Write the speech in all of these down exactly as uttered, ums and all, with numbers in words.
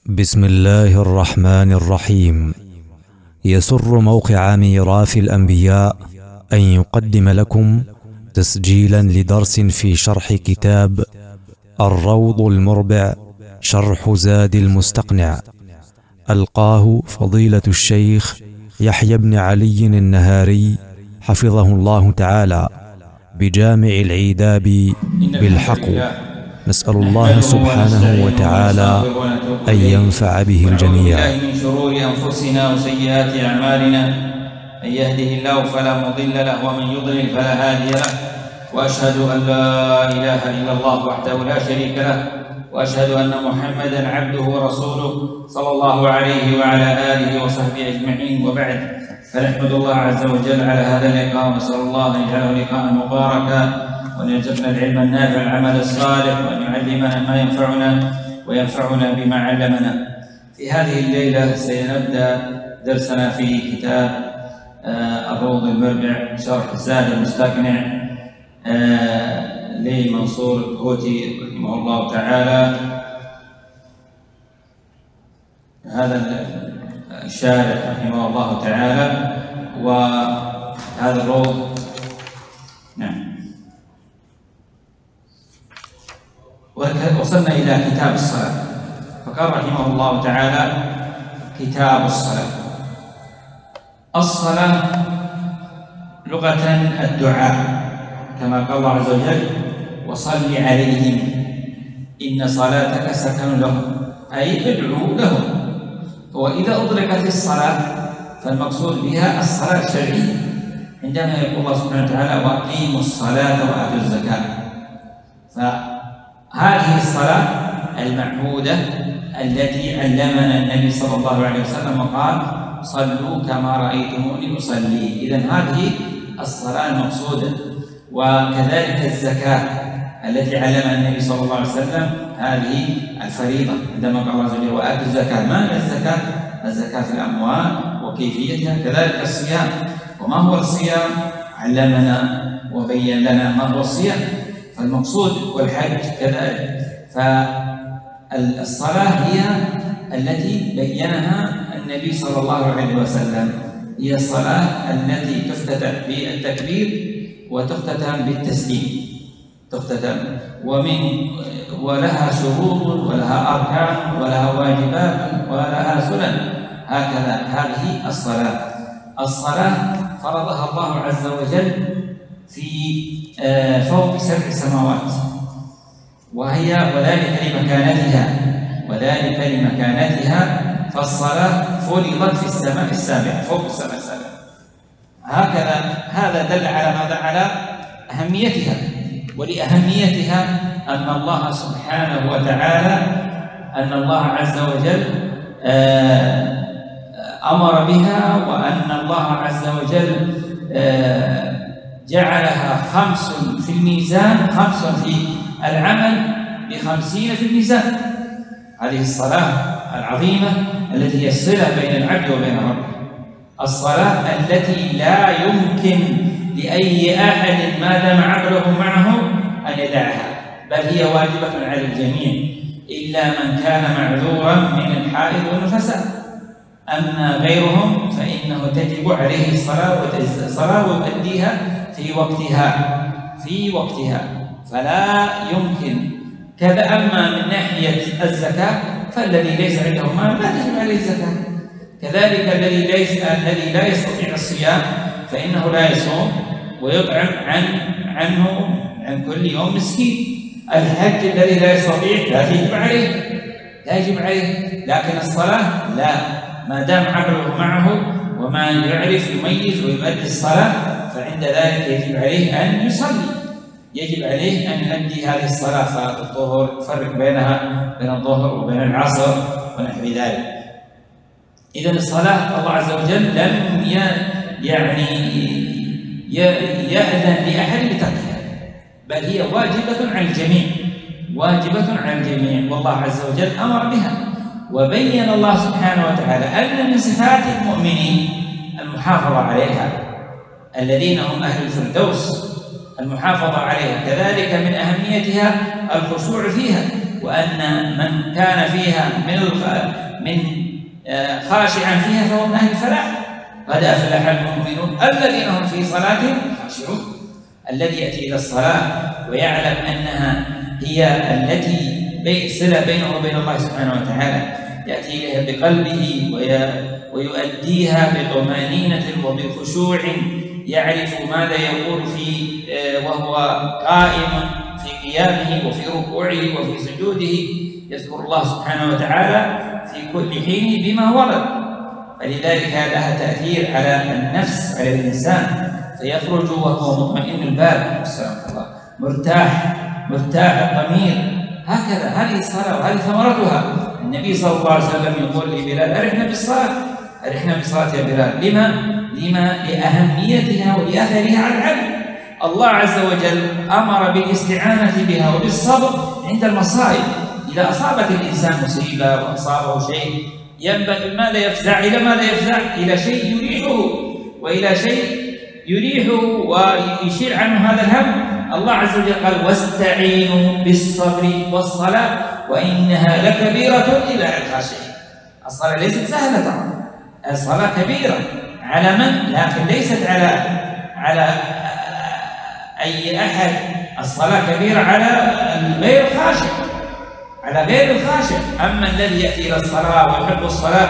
بسم الله الرحمن الرحيم. يسر موقع ميراث الأنبياء أن يقدم لكم تسجيلا لدرس في شرح كتاب الروض المربع شرح زاد المستقنع، ألقاه فضيلة الشيخ يحيى بن علي النهاري حفظه الله تعالى بجامع العيداب بالحق. نسأل الله سبحانه وتعالى أن ينفع به الجميع. من شرور أنفسنا وسيئات أعمالنا، من يهده الله فلا مضل له ومن يضلل فلا هادي له، وأشهد أن لا إله إلا الله وحده لا شريك له، وأشهد أن محمدا عبده ورسوله صلى الله عليه وعلى آله وصحبه أجمعين، وبعد، فنحمد الله عز وجل على هذا اللقاء، ونسأل الله أن يجعله لقاء مباركا، وأن يرزقنا العلم النافع العمل الصالح، وأن يعلمنا ما ينفعنا وينفعنا بما علمنا. في هذه الليلة سنبدأ درسنا في كتاب الروض المربع شرح زاد المستقنع لمنصور الكوتي رحمه الله تعالى. هذا الشارح رحمه الله تعالى، وهذا الروض نعم. وصلنا إلى كتاب الصلاة، فقال رحمه الله تعالى: كتاب الصلاة. الصلاة لغة الدعاء، كما قال الله عز وجل: وصل عليهم إن صلاتك سكن لهم، أي ادعوا لهم. وإذا أطلقت الصلاة فالمقصود بها الصلاة الشرعية، عندما يقول الله سبحانه وتعالى: وأقيموا الصلاة وآتوا الزكاة. فهذه الصلاة المعهودة التي علمنا النبي صلى الله عليه وسلم وقال: صلوا كما رأيتموني أصلي. إذن هذه الصلاة المقصودة. وكذلك الزكاة التي علمها النبي صلى الله عليه وسلم، هذه الفريضة، عندما قال الله عز وجل: وآتوا الزكاة. ما هي الزكاة؟ الزكاة في الأموال وكيفيتها. كذلك الصيام، وما هو الصيام؟ علمنا وبين لنا ما هو الصيام. فالمقصود والحج كذلك. فالصلاة هي التي بينها النبي صلى الله عليه وسلم، هي الصلاة التي تفتتح بالتكبير وتختتم بالتسليم، تختتم ومن ولها شروط ولها أركان ولها واجبات ولها سنن. هكذا هذه الصلاة. الصلاة فرضها الله عز وجل في فوق سبع سماوات، وهي وذلك لمكانتها وذلك لمكانتها فالصلاة فرضت في السماء السابعة، فوق السماء السابعة. هكذا هذا دل على ماذا؟ على أهميتها. ولأهميتها أن الله سبحانه وتعالى أن الله عز وجل أمر بها، وأن الله عز وجل جعلها خمس في الميزان، خمس في العمل بخمسين في الميزان. هذه الصلاة العظيمة التي هي الصلة بين العبد وبين ربه، الصلاة التي لا يمكن لأي أحد ما دام عقله معه أن يدعها، بل هي واجبة على الجميع إلا من كان معذورا من الحائض والنفساء. أما غيرهم فإنه تجب عليه الصلاة ويؤديها في وقتها في وقتها فلا يمكن كذا. أما من ناحية الزكاة فالذي ليس عنده مال لا تجب عليه الزكاة. كذلك الذي ليس الذي لا يستطيع الصيام فإنه لا يصوم ويطعم عن عنه عن كل يوم مسكين. الحج الذي لا يستطيع لا يجب عليه لا يجب عليه لكن الصلاة لا، ما دام عقله معه وما يعرف يميز ويؤدي الصلاة فعند ذلك يجب عليه أن يصلي، يجب عليه أن يؤدي هذه الصلاة. فالظهر يفرق بينها بين الظهر وبين العصر ونحو ذلك. إذن الصلاة الله عز وجل لم يعني يأذن لأحد بتركها، بل هي واجبة على الجميع، واجبة على الجميع، والله عز وجل أمر بها. وبين الله سبحانه وتعالى أن من صفات المؤمنين المحافظة عليها، الذين هم أهل الفردوس، المحافظة عليها. كذلك من أهميتها الخشوع فيها، وأن من كان فيها من من خاشعا فيها فهو من أهل الفلاح. قد أفلح المؤمنون الذين هم في صلاتهم خاشعون. الذي يأتي إلى الصلاة ويعلم أنها هي التي صلة بينه وبين الله سبحانه وتعالى، يأتي إليها بقلبه ويؤديها بطمأنينة وبخشوع، يعرف ماذا يقول في وهو قائم في قيامه وفي ركوعه وفي سجوده، يذكر الله سبحانه وتعالى في كل حين بما ورد. فلذلك لها تأثير على النفس، على الإنسان، فيخرج وهو مطمئن البال الله، مرتاح مرتاح الضمير. هكذا هذه الصلاة وهذه ثمرتها. النبي صلى الله عليه وسلم يقول لبلال: أرحنا بالصلاة، أرحنا بالصلاة يا بلال. لما؟ لما لأهميتها ولأثرها على العبد. الله عز وجل أمر بالاستعانة بها وبالصبر عند المصائب. إذا أصابت الإنسان مصيبة وأصابه شيء ينبغي ماذا يفزع؟ إلى ماذا يفزع؟ إلى شيء يريحه، وإلى شيء يريحه ويشيل عنه هذا الهم. الله عز وجل قال: واستعينوا بالصبر والصلاة وإنها لكبيرة إلا على الخاشعين. الصلاة ليست سهلة طبعا، الصلاة كبيرة على من؟ لكن ليست على على أي أحد. الصلاة كبيرة على غير الخاشع، على غير الخاشع. أما الذي يأتي إلى الصلاة ويحب الصلاة،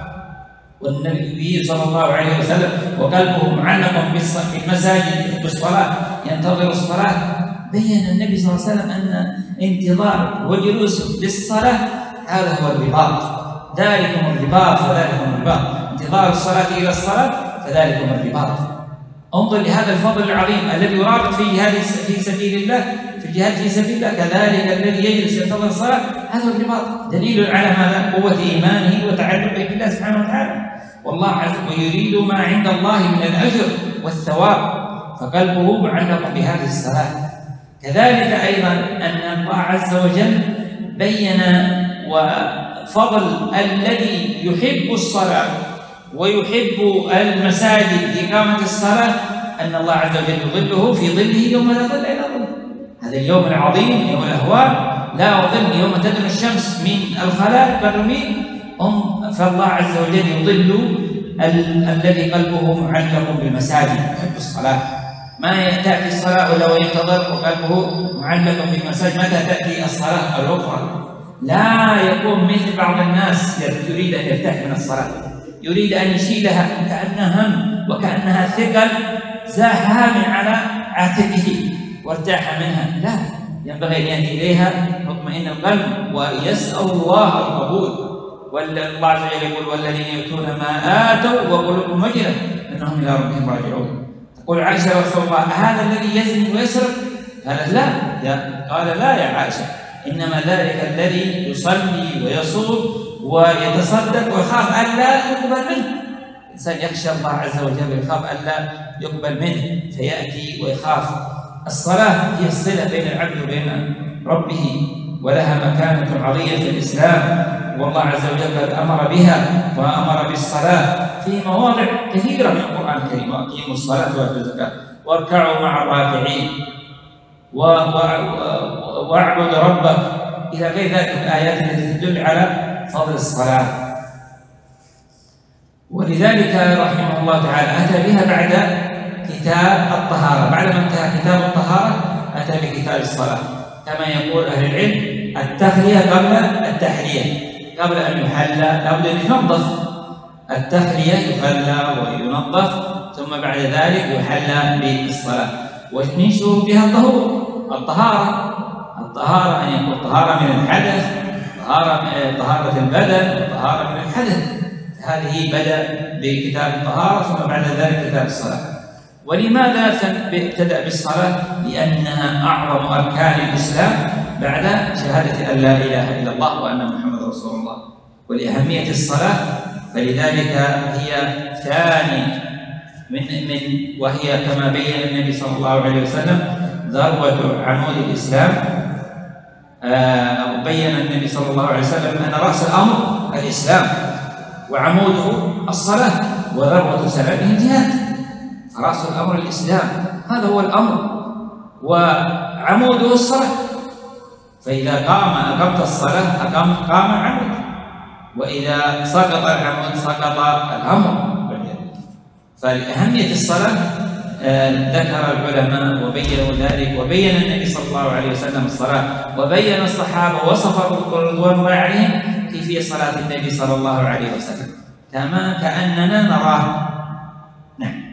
والنبي صلى الله عليه وسلم وقلبه معلق بالمساجد بالصلاة ينتظر الصلاة، بين النبي صلى الله عليه وسلم أن انتظار وجلوس للصلاة هذا هو الرباط. ذلكم الرباط وذلكم الرباط، انتظار الصلاة إلى الصلاة فذلكم الرباط. انظر لهذا الفضل العظيم الذي يرابط في جهاد في سبيل الله، في الجهاد في سبيل الله. كذلك الذي يجلس ينتظر الصلاة هذا الرباط، دليل على ماذا؟ قوة إيمانه وتعلقه بالله سبحانه وتعالى. والله عز وجل يريد ما عند الله من الأجر والثواب، فقلبه معلق بهذه الصلاة. كذلك أيضا أن الله عز وجل بين وفضل الذي يحب الصلاة ويحب المساجد إقامة الصلاة، أن الله عز وجل يظله في ظله يوم لا ظل إلا ظله. هذا اليوم العظيم، يوم الأهوال، لا ظل يوم تدنو الشمس من الخلاء بالرميم، فالله عز وجل يظل الذي قلبه معلق بالمساجد، يحب الصلاة. ما تأتي الصلاة ولا وينتظر وقلبه معلق بالمساجد. متى تأتي الصلاة الأخرى؟ لا يكون مثل بعض الناس يريد أن يرتاح من الصلاة، يريد أن يشيلها كأنها هم وكأنها ثقل زاحها على عاتقه وارتاح منها. لا، ينبغي أن يأتي إليها مطمئن القلب ويسأل الله القبول. والله عز وجل يقول: والذين يؤتون ما آتوا وقلوبهم وجلة أنهم إلى ربهم راجعون. تقول عائشة: رسول الله هذا الذي يزني ويسرق؟ قالت: لا. يا قال: لا يا عائشة، إنما ذلك الذي يصلي ويصوم ويتصدق ويخاف ألا يقبل منه. الإنسان يخشى الله عز وجل ويخاف ألا يقبل منه فيأتي ويخاف. الصلاة هي الصلة بين العبد وبين ربه، ولها مكانة عظيمة في الإسلام، والله عز وجل قد أمر بها وأمر بالصلاة في مواضع كثيرة من القرآن الكريم: وأقيموا الصلاة وآتوا الزكاة واركعوا مع الراكعين واعبد ربك، إلى غير ذلك الآيات التي تدل على فضل الصلاة. ولذلك رحمه الله تعالى أتى بها بعد كتاب الطهارة. بعدما انتهى كتاب الطهارة أتى بكتاب الصلاة، كما يقول أهل العلم: التخلية قبل التحلية. قبل أن يحلى لابد أن ينظف. التخلية يخلى وينظف، ثم بعد ذلك يحلى بالصلاة. ومن شروطها الطهور، الطهارة. الطهارة أن يكون طهارة من الحدث، طهارة طهارة البدن، وطهارة من الحدث. هذه بدأ بكتاب الطهارة، ثم بعد ذلك كتاب الصلاة. ولماذا ابتدأ بالصلاة؟ لأنها أعظم أركان الإسلام بعد شهادة أن لا إله إلا الله وأن محمد رسول الله. ولأهمية الصلاة فلذلك هي ثاني من من وهي كما بين النبي صلى الله عليه وسلم ذروة عمود الإسلام. آه بين النبي صلى الله عليه وسلم أن رأس الأمر الإسلام وعموده الصلاة وذروة سلامه الجهاد. فرأس الأمر الإسلام، هذا هو الأمر، وعموده الصلاة. فإذا قام أقمت الصلاة أقام قام العمود، وإذا سقط العمود سقط الأمر. فلأهمية الصلاة ذكر العلماء وبينوا ذلك، وبين النبي صلى الله عليه وسلم الصلاة، وبين الصحابة وصفوا رضوان الله عليهم كيفية صلاة النبي صلى الله عليه وسلم كما كأننا نراه. نعم.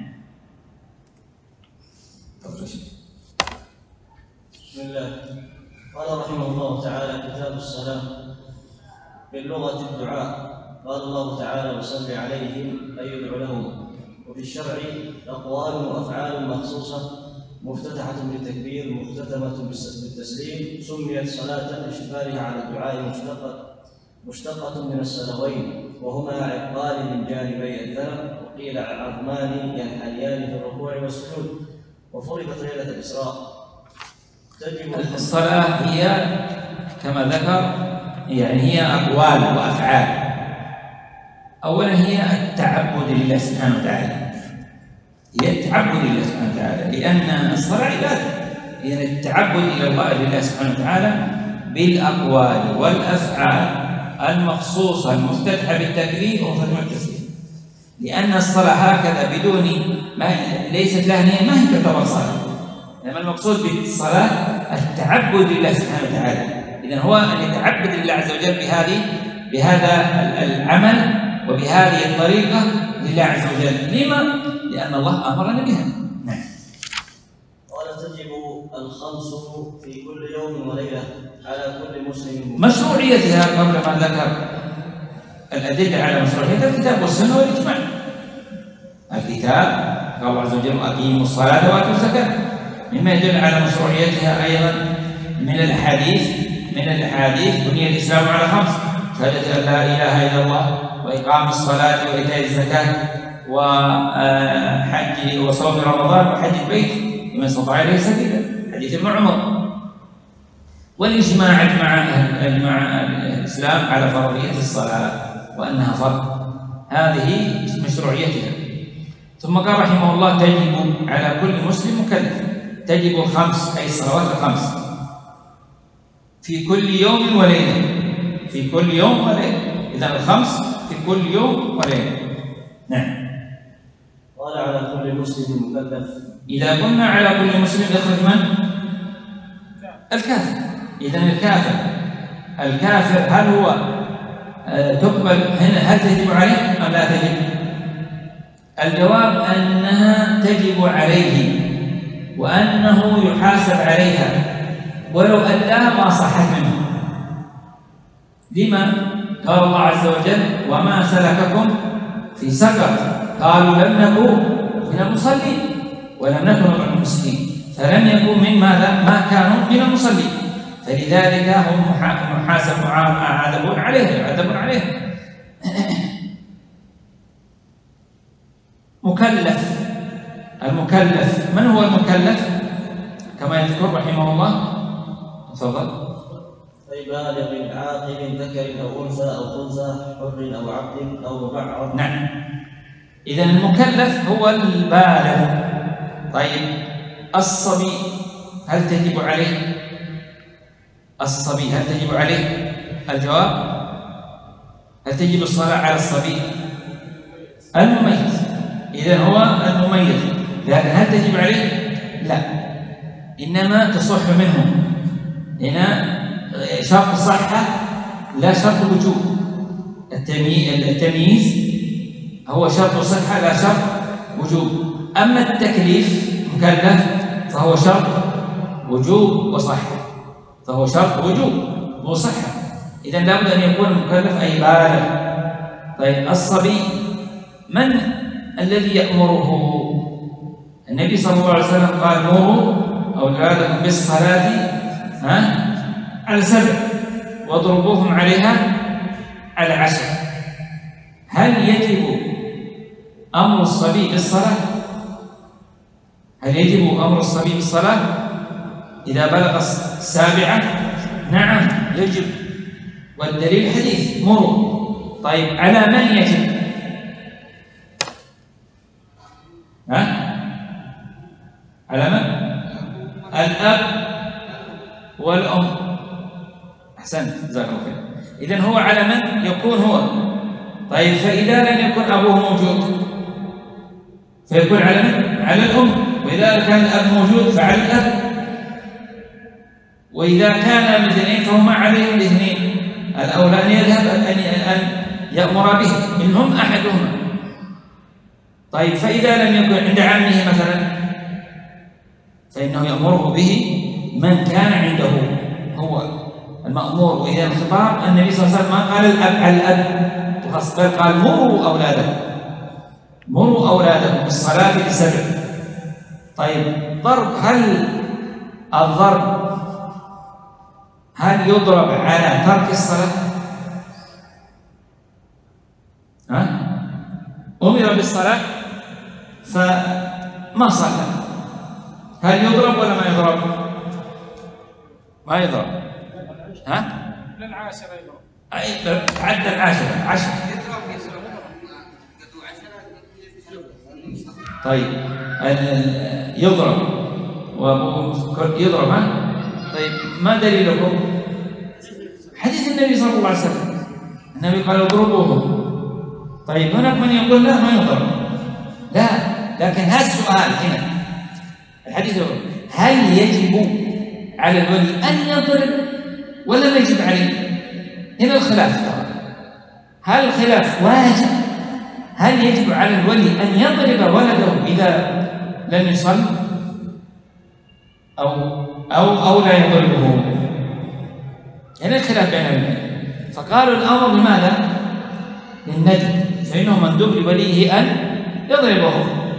بسم الله. قال رحمه الله تعالى: كتاب الصلاة. باللغة الدعاء. قال الله تعالى: وصل عليهم أي يدعو لهم. وفي الشرع أقوال وأفعال مخصوصة مفتتحة بالتكبير مختتمة بالتسليم، سميت صلاة لاشتمالها على الدعاء مشتقة مشتقة من السلوين، وهما عقال من جانبي الذنب، وقيل عظمان ينحنيان في الركوع والسجود، وفرضت ليلة الإسراء. تجب الصلاة هي كما ذكر يعني هي أقوال وأفعال. أولا هي التعبد لله سبحانه وتعالى، هي التعبد لله سبحانه وتعالى، لأن الصلاة عبادة، هي التعبد إلى الله لله سبحانه وتعالى بالأقوال والأفعال المخصوصة المفتتحة بالتكبير ومختتمة بالتسليم. لأن الصلاة هكذا بدون ما ليست لها نية ما هي تعتبر صلاة. لما المقصود بالصلاة التعبد لله سبحانه وتعالى، إذن هو أن يتعبد لله عز وجل بهذه بهذا العمل وبهذه الطريقة لله عز وجل. لما؟ لأن الله أمرنا بها. نعم. قال: تجب الخمس في كل يوم وليلة على كل مسلم. مشروعيتها قبل ما ذكر الأدلة على مشروعيتها الكتاب والسنة والإجماع. الكتاب قال الله عز وجل: أقيموا الصلاة وآتوا الزكاة. مما يدل على مشروعيتها أيضا من الأحاديث من الأحاديث بني الإسلام على خمس: شهادة أن لا إله إلا الله، وإقام الصلاة، وإيتاء الزكاة، وحج وصوم رمضان، وحج البيت لمن استطاع إليه سبيلا، حديث ابن عمر. والإجماع أجمع أجمع الإسلام على فرضية الصلاة وأنها فرض، هذه مشروعيتها. ثم قال رحمه الله: تجب على كل مسلم مكلف. تجب الخمس أي الصلوات الخمس في كل يوم وليلة، في كل يوم وليلة. إذا الخمس في كل يوم وليلة. نعم. قال: على كل مسلم مكلف. إذا قلنا على كل مسلم يخرج من؟ الكافر. إذا الكافر الكافر هل هو آه تقبل هنا هل تجب عليه أم لا تجب؟ الجواب أنها تجب عليه وأنه يحاسب عليها، ولو أداها ما صحت منه. لما؟ قال الله عز وجل: وما سلككم في سقر؟ قالوا لم نكن من المصلين ولم نكن من المسلمين. فلم يكن من ماذا؟ ما كانوا من المصلين، فلذلك هم محاسب معذبون عليه يعذبون عليه. مكلف. المكلف من هو المكلف؟ كما يذكر رحمه الله. تفضل. أي بالغ عاقل ذكر أو أنثى أو خنثى، حر أو عبد أو مبعض. نعم. إذا المكلف هو البالغ. طيب الصبي هل تجب عليه؟ الصبي هل تجب عليه؟ الجواب: هل تجب الصلاة على الصبي؟ المميز. إذا هو المميز، لكن هل تجب عليه؟ لا، إنما تصح منه. هنا شرط الصحة لا شرط الوجوب. التمييز هو شرط صحة لا شرط وجوب. أما التكليف مكلف فهو شرط وجوب وصحة، فهو شرط وجوب وصحة. إذا لابد أن يكون المكلف أي بالغ. طيب الصبي من الذي يأمره؟ النبي صلى الله عليه وسلم قال: مروا أولادكم بالصلاة ها على سبع واضربوهم عليها على عشر. هل يجب أمر الصبي بالصلاة؟ هل يجب أمر الصبي بالصلاة إذا بلغ السابعة؟ نعم يجب، والدليل حديث مروا. طيب على من يجب؟ ها؟ على من؟ الأب والأم. أحسنت جزاك الله خير. إذن هو على من يكون هو. طيب فإذا لم يكن أبوه موجود فيكون على من؟ على الأم. وإذا كان الأب موجود فعلى الأب. وإذا كان الاثنين فهما عليهم الاثنين. الأولى أن يذهب أن يأمر به منهم أحدهما. طيب فإذا لم يكن عند عمه مثلا فإنه يأمره به من كان عنده هو المأمور. وإذا الخطاب النبي صلى الله عليه وسلم ما قال الأب على الأب تخص، بل قال مروا أولادكم مروا أولادكم بالصلاة لسبع. طيب ضرب، هل الضرب هل يضرب على ترك الصلاة؟ ها؟ أمر بالصلاة فما صلى، هل يضرب ولا ما يضرب؟ ما يضرب. ها؟ للعاشرة يضرب. أي عدى العاشرة عشر. طيب يضرب وأبوه يضرب. ها؟ طيب ما دليلكم؟ حديث النبي صلى الله عليه وسلم، النبي قال اضربوهم. طيب هناك من يقول لا ما يضرب، لا، لكن هذا السؤال هنا الحديث يقول هل يجب على الولي أن يضرب ولا ما يجب عليه؟ هنا الخلاف. هل الخلاف واجب؟ هل يجب على الولي أن يضرب ولده إذا لم يصل أو أو أو لا يضربه؟ هنا الخلاف بين العلماء. فقالوا الأمر لماذا؟ للندب، فإنه مندوب لوليه أن يضربه،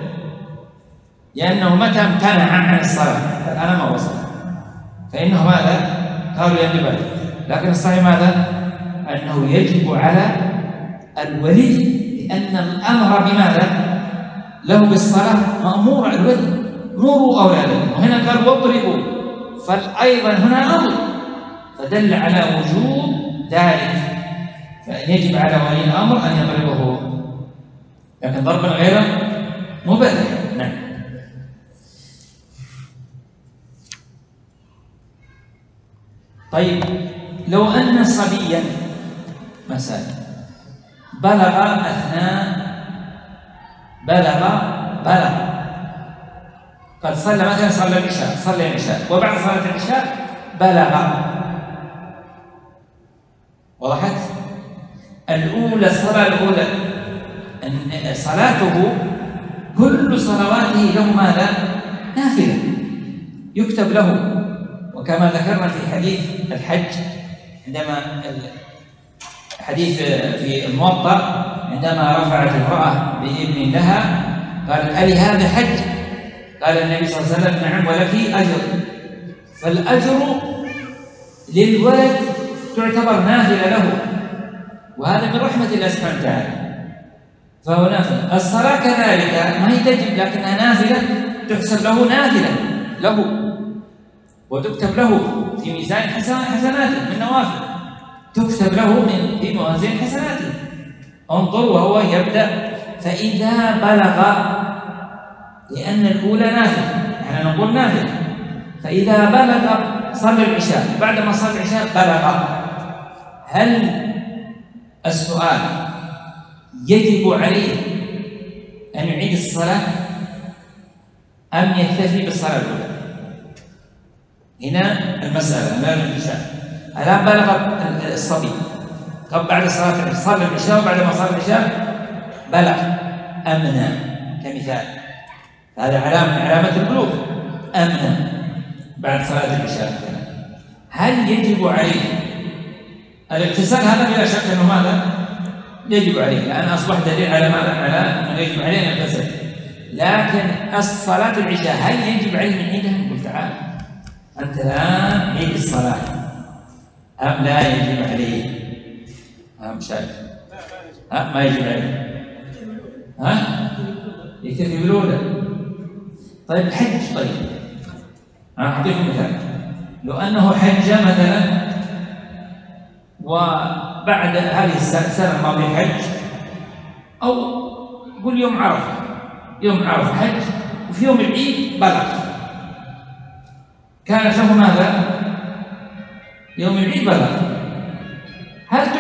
لأنه متى امتنع عن الصلاة الآن ما وصل فإنه ماذا؟ قالوا يندب عليه. لكن الصحيح ماذا؟ أنه يجب على الولي، لأن الأمر بماذا؟ له بالصلاة مأمور الولي، مروا أولادكم. وهنا قال واضربوا، فأيضا هنا أمر، فدل على وجوب ذلك، فإن يجب على ولي الأمر أن يضربه، لكن ضربا غير مبرح. نعم. طيب لو أن صبيا مثلا بلغ أثناء بلغ بلغ قد صلى مثلا صلى العشاء صلى العشاء وبعد صلاة العشاء بلغ، وضحت؟ الأولى الصلاة الأولى أن صلاته كل صلواته له ماذا؟ نافلة يكتب له. وكما ذكرنا في حديث الحج، عندما حديث في الموطأ عندما رفعت امرأة بابن لها قالت ألي هذا حج؟ قال النبي صلى الله عليه وسلم نعم ولك أجر. فالأجر للولد تعتبر نافلة له، وهذا من رحمة الله سبحانه وتعالى، فهو نافلة. الصلاة كذلك ما هي تجب لكنها نافلة، تحسب له نافلة له وتكتب له في ميزان حسناته من نوافل، تكتب له من في موازين حسناته. انظر وهو يبدأ فإذا بلغ، لأن الأولى نافلة، نحن نقول نافلة، فإذا بلغ صلى العشاء، بعدما صلى العشاء بلغ، هل السؤال يجب عليه أن يعيد الصلاة أم يكتفي بالصلاة الأولى؟ هنا المسألة أمام العشاء. الآن بلغ الصبي قبل بعد صلاة صلى العشاء، وبعد ما صلى العشاء بلغ أمنا كمثال، هذا علامة من علامات البلوغ، أمنا بعد صلاة العشاء. هل يجب عليه الاغتسال؟ هذا بلا شك أنه ماذا؟ يجب عليه، لأن أصبح دليل على ماذا؟ على أنه يجب عليه أن يغتسل. لكن صلاة العشاء هل يجب عليه من عيدها؟ قل تعالى أنت الآن عيد الصلاة أم لا يجب عليه؟ ها مشاهد؟ ها ما يجب عليه؟ ها؟ يكتفي بالأولى. طيب الحج، طيب أعطيكم مثال. لو أنه حج مثلا وبعد هذه السنة الماضية حج، أو قل يوم عرفة، يوم عرفة حج وفي يوم العيد بلغ، كانت له ماذا؟ يوم العيد بلغ،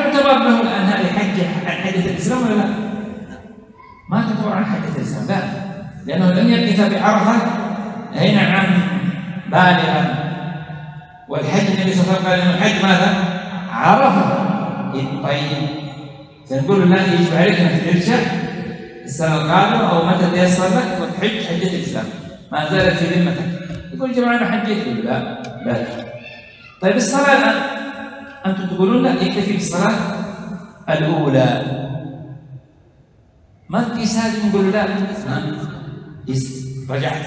تعتبر له الآن هذه حجة عن حجة الإسلام ولا لا؟ ما تعتبر عن حجة الإسلام، لا، لأنه لم يقف بعرفة أي نعم بالغا، والحج النبي صلى الله عليه وسلم قال إن الحج ماذا؟ عرفة. طيب فنقول له لا، يجب عليك أن ترجع السنة القادمة أو متى تيسر لك وتحج حجة الإسلام، ما زالت في ذمتك. يقول جماعة أنا حجيت، لا لا. طيب الصلاة الآن أنتم تقولون لا، يكتفي بالصلاة الأولى، ما تقيس هذه نقول لا، قيس رجعت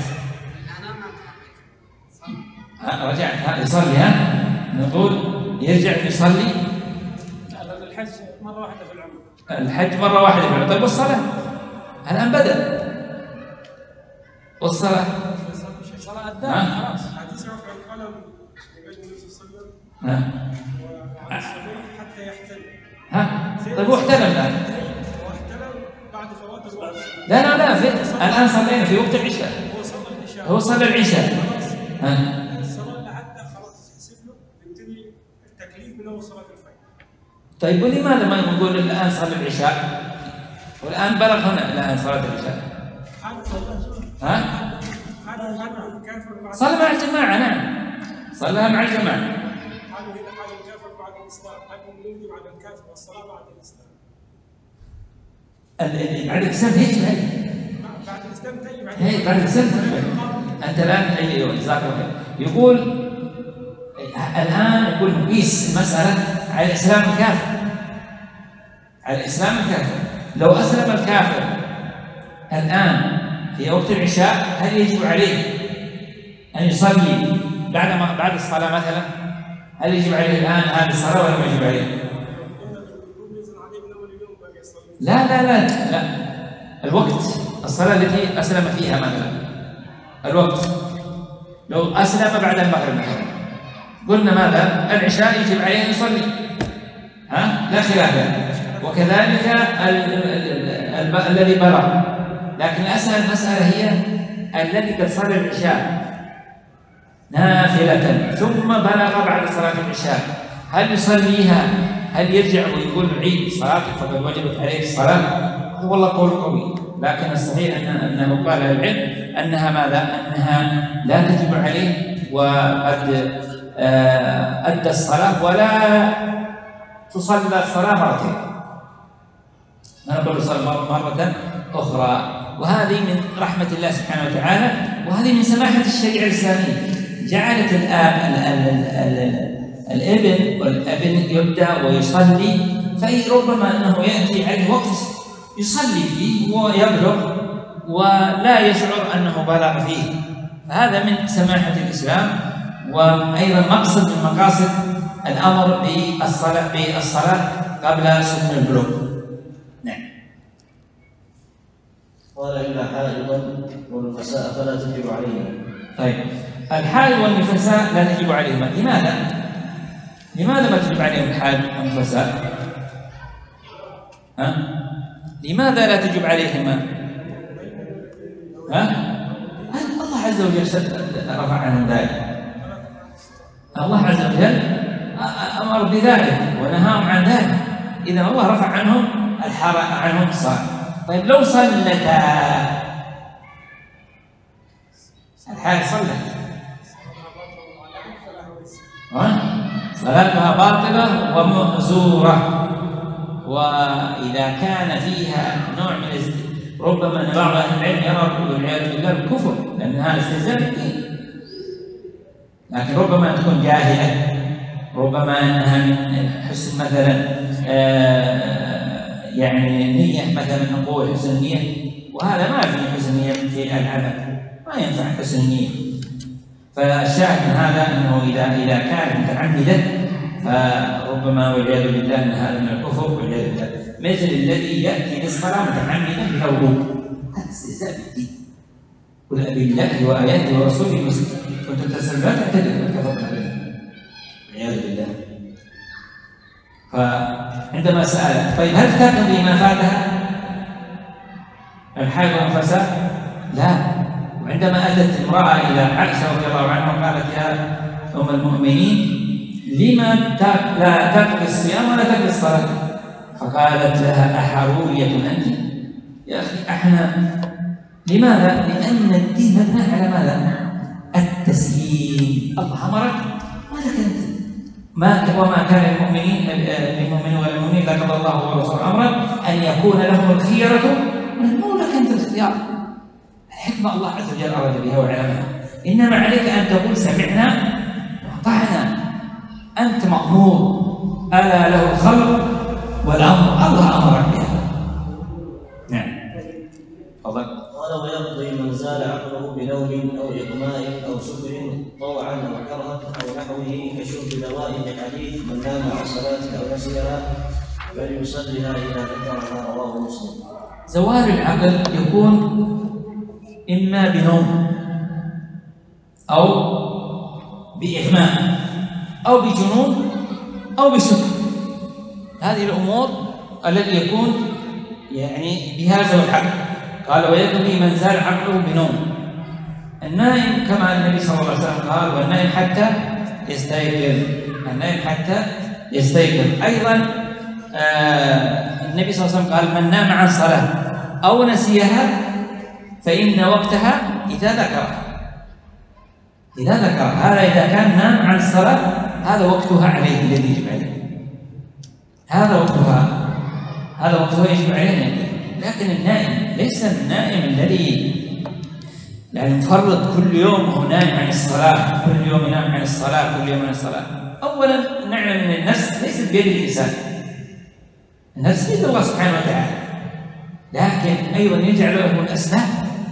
ها رجعت ها يصلي، ها نقول يرجع يصلي. الحج مرة واحدة في العمر، الحج مرة واحدة في العمر. طيب والصلاة الآن بدأ، والصلاة صلاة الدار خلاص. حديث رفع القلم لغير النبي صلى الله عليه وسلم ها والصبي حتى يحتلم. ها طيب هو احتلم الآن؟ هو احتلم بعد فوات الوقت. لا لا لا، في الآن صلينا في وقت العشاء، هو صلى العشاء، هو صلى العشاء. خلاص ها الصلاة لحتى خلاص يحسب له يبتدي التكليف من أول صلاة الفجر. طيب ولماذا ما نقول الآن صلى العشاء والآن بلغ هنا الآن صلاة العشاء؟ حال صلى ها حال حال الكافر بعد صلى مع الجماعة، نعم صلى مع الجماعة. حال هنا حال الكافر بعد الإسلام، حال المؤمن بعد الكافر والصلاة بعد الإسلام. ال- ال- بعد الإسلام يجب عليه، بعد الإسلام تجب عليه. هي بعد الإسلام تجب عليه. أنت الآن أيوه جزاك الله خير. يقول الآن يقول نقيس المسألة على الإسلام الكافر، على الإسلام الكافر. لو أسلم الكافر الآن في وقت العشاء هل يجب عليه أن يصلي بعد ما بعد الصلاة مثلا؟ هل يجب عليه الآن هذه الصلاة ولا ما يجب عليه؟ لا لا لا لا، الوقت الصلاة التي أسلم فيها مثلا، الوقت لو أسلم بعد المغرب مثلا، قلنا ماذا؟ العشاء يجب عليه أن يصلي، ها؟ لا خلاف يعني. وكذلك ال ال ال الذي بلغ، لكن الأسهل المسألة هي الذي قد صلى العشاء نافلة ثم بلغ بعد صلاة العشاء، هل يصليها؟ هل يرجع ويقول عيد صلاتك فقد وجبت عليه الصلاة؟ هذا والله قول قوي، لكن الصحيح أن أنه قال العلم أنها ماذا؟ أنها لا تجب عليه وقد أدى الصلاة ولا تصلى الصلاة مرتين، أنا أقول يصلي مرة أخرى. وهذه من رحمة الله سبحانه وتعالى، وهذه من سماحة الشريعة الإسلامية، جعلت الآب الابن والابن يبدأ ويصلي، فأي ربما أنه يأتي عليه وقت يصلي فيه ويبلغ ولا يشعر أنه بلغ فيه، فهذا من سماحة الإسلام، وأيضا مقصد من مقاصد الأمر بالصلاة بالصلاة قبل سن البلوغ. نعم. قال إلا حائضا والنفساء فلا تجب عليهما. طيب الحائض والنفساء لا تجب عليهما، لماذا؟ لماذا ما تجب عليهم الحائض والنفساء؟ ها؟ لماذا لا تجب عليهما؟ ها؟ الله عز وجل رفع عنهم ذلك، الله عز وجل أمر بذلك ونهاهم عن ذلك، إذا الله رفع عنهم الحرام عنهم الصلاة. طيب لو صلتا الحال صلت صلاتها باطلة ومأزورة، وإذا كان فيها نوع من ربما أن بعض أهل العلم يرى والعياذ بالله الكفر لأن هذا استهزاء بالدين، لكن ربما تكون جاهلة، ربما أنها من حسن مثلا يعني نية، مثلا نقول حسن النية، وهذا ما في حسن النية في العمل، ما ينفع حسن النية. فالشاهد من هذا أنه إذا إذا كانت متعمدة فربما والعياذ بالله أن هذا من الكفر والعياذ بالله، مثل الذي يأتي للصلاة متعمدا بلا وضوء، هذا استهزاء بالدين. قل أبي الله وآياته ورسوله مسلم كنتم تسألون لا تعتذروا كفرتم بالله والعياذ بالله. فعندما سألت طيب هل تقضي ما فاتها الحائض والنفساء؟ لا. وعندما أتت امرأة إلى عائشة رضي الله عنها قالت يا أم المؤمنين لما لا تقضي الصيام ولا تقضي الصلاة؟ فقالت لها أحرورية أنت؟ يا أخي احنا لماذا؟ لأن الدين مبني على ماذا؟ التسليم. الله أمرك ولك أنت. ما وما كان للمؤمنين للمؤمنين ولا المؤمنين لا قضى الله ورسوله أمرا أن يكون لهم الخيرة مو لك أنت الاختيار. الحكمة الله عز وجل أراد بها وعلمها. إنما عليك أن تقول سمعنا وأطعنا. أنت مأمور، ألا له الخلق والأمر، الله أمرك بها. نعم. تفضل. قال ويقضي من زال عقله بنوم او اغماء او سكر طوعا او كرها او نحوه كشرب دواء لحديث من نام عن صلاه او نسيها فليصليها اذا ذكرها. رواه مسلم. زوال العقل يكون اما بنوم او باغماء او بجنون او بسكر. هذه الامور التي يكون يعني بها زوال العقل. قال ويقضي من زال عقله بنوم. النائم كما النبي صلى الله عليه وسلم قال والنائم حتى يستيقظ. النائم حتى يستيقظ. أيضا آه النبي صلى الله عليه وسلم قال من نام عن صلاة أو نسيها فإن وقتها إذا ذكرها. إذا ذكرها، هذا إذا كان نام عن الصلاة هذا وقتها عليه الذي يجب عليه. هذا وقتها هذا وقتها يجب عليه. لكن النائم ليس النائم الذي يعني مفرط كل يوم هو نائم عن الصلاة، كل يوم ينام عن الصلاة، كل يوم عن الصلاة. أولا نعلم أن النفس ليست بيد الإنسان، النفس بيد الله سبحانه وتعالى، لكن أيضا يجعل له الأسباب.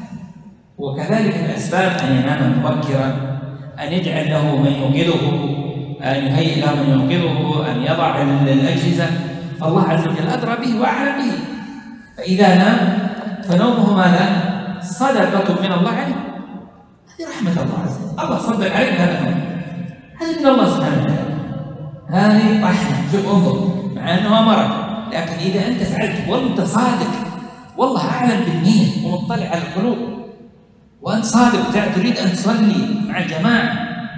وكذلك الأسباب أن ينام مبكرا، أن يجعل له من يوقظه، أن يهيئ له من يوقظه، أن يضع الأجهزة. فالله عز وجل أدرى به وأعلم به. فإذا نام فنومه ماذا؟ صدقة من الله عليه. هذه رحمة الله عز وجل. الله صدق عليك هذا النوم، هذه من الله سبحانه وتعالى، هذه رحمة. شوف انظر، مع أنه أمرك، لكن إذا أنت فعلت وأنت صادق، والله أعلم بالنية ومطلع على القلوب، وأنت صادق تريد أن تصلي مع الجماعة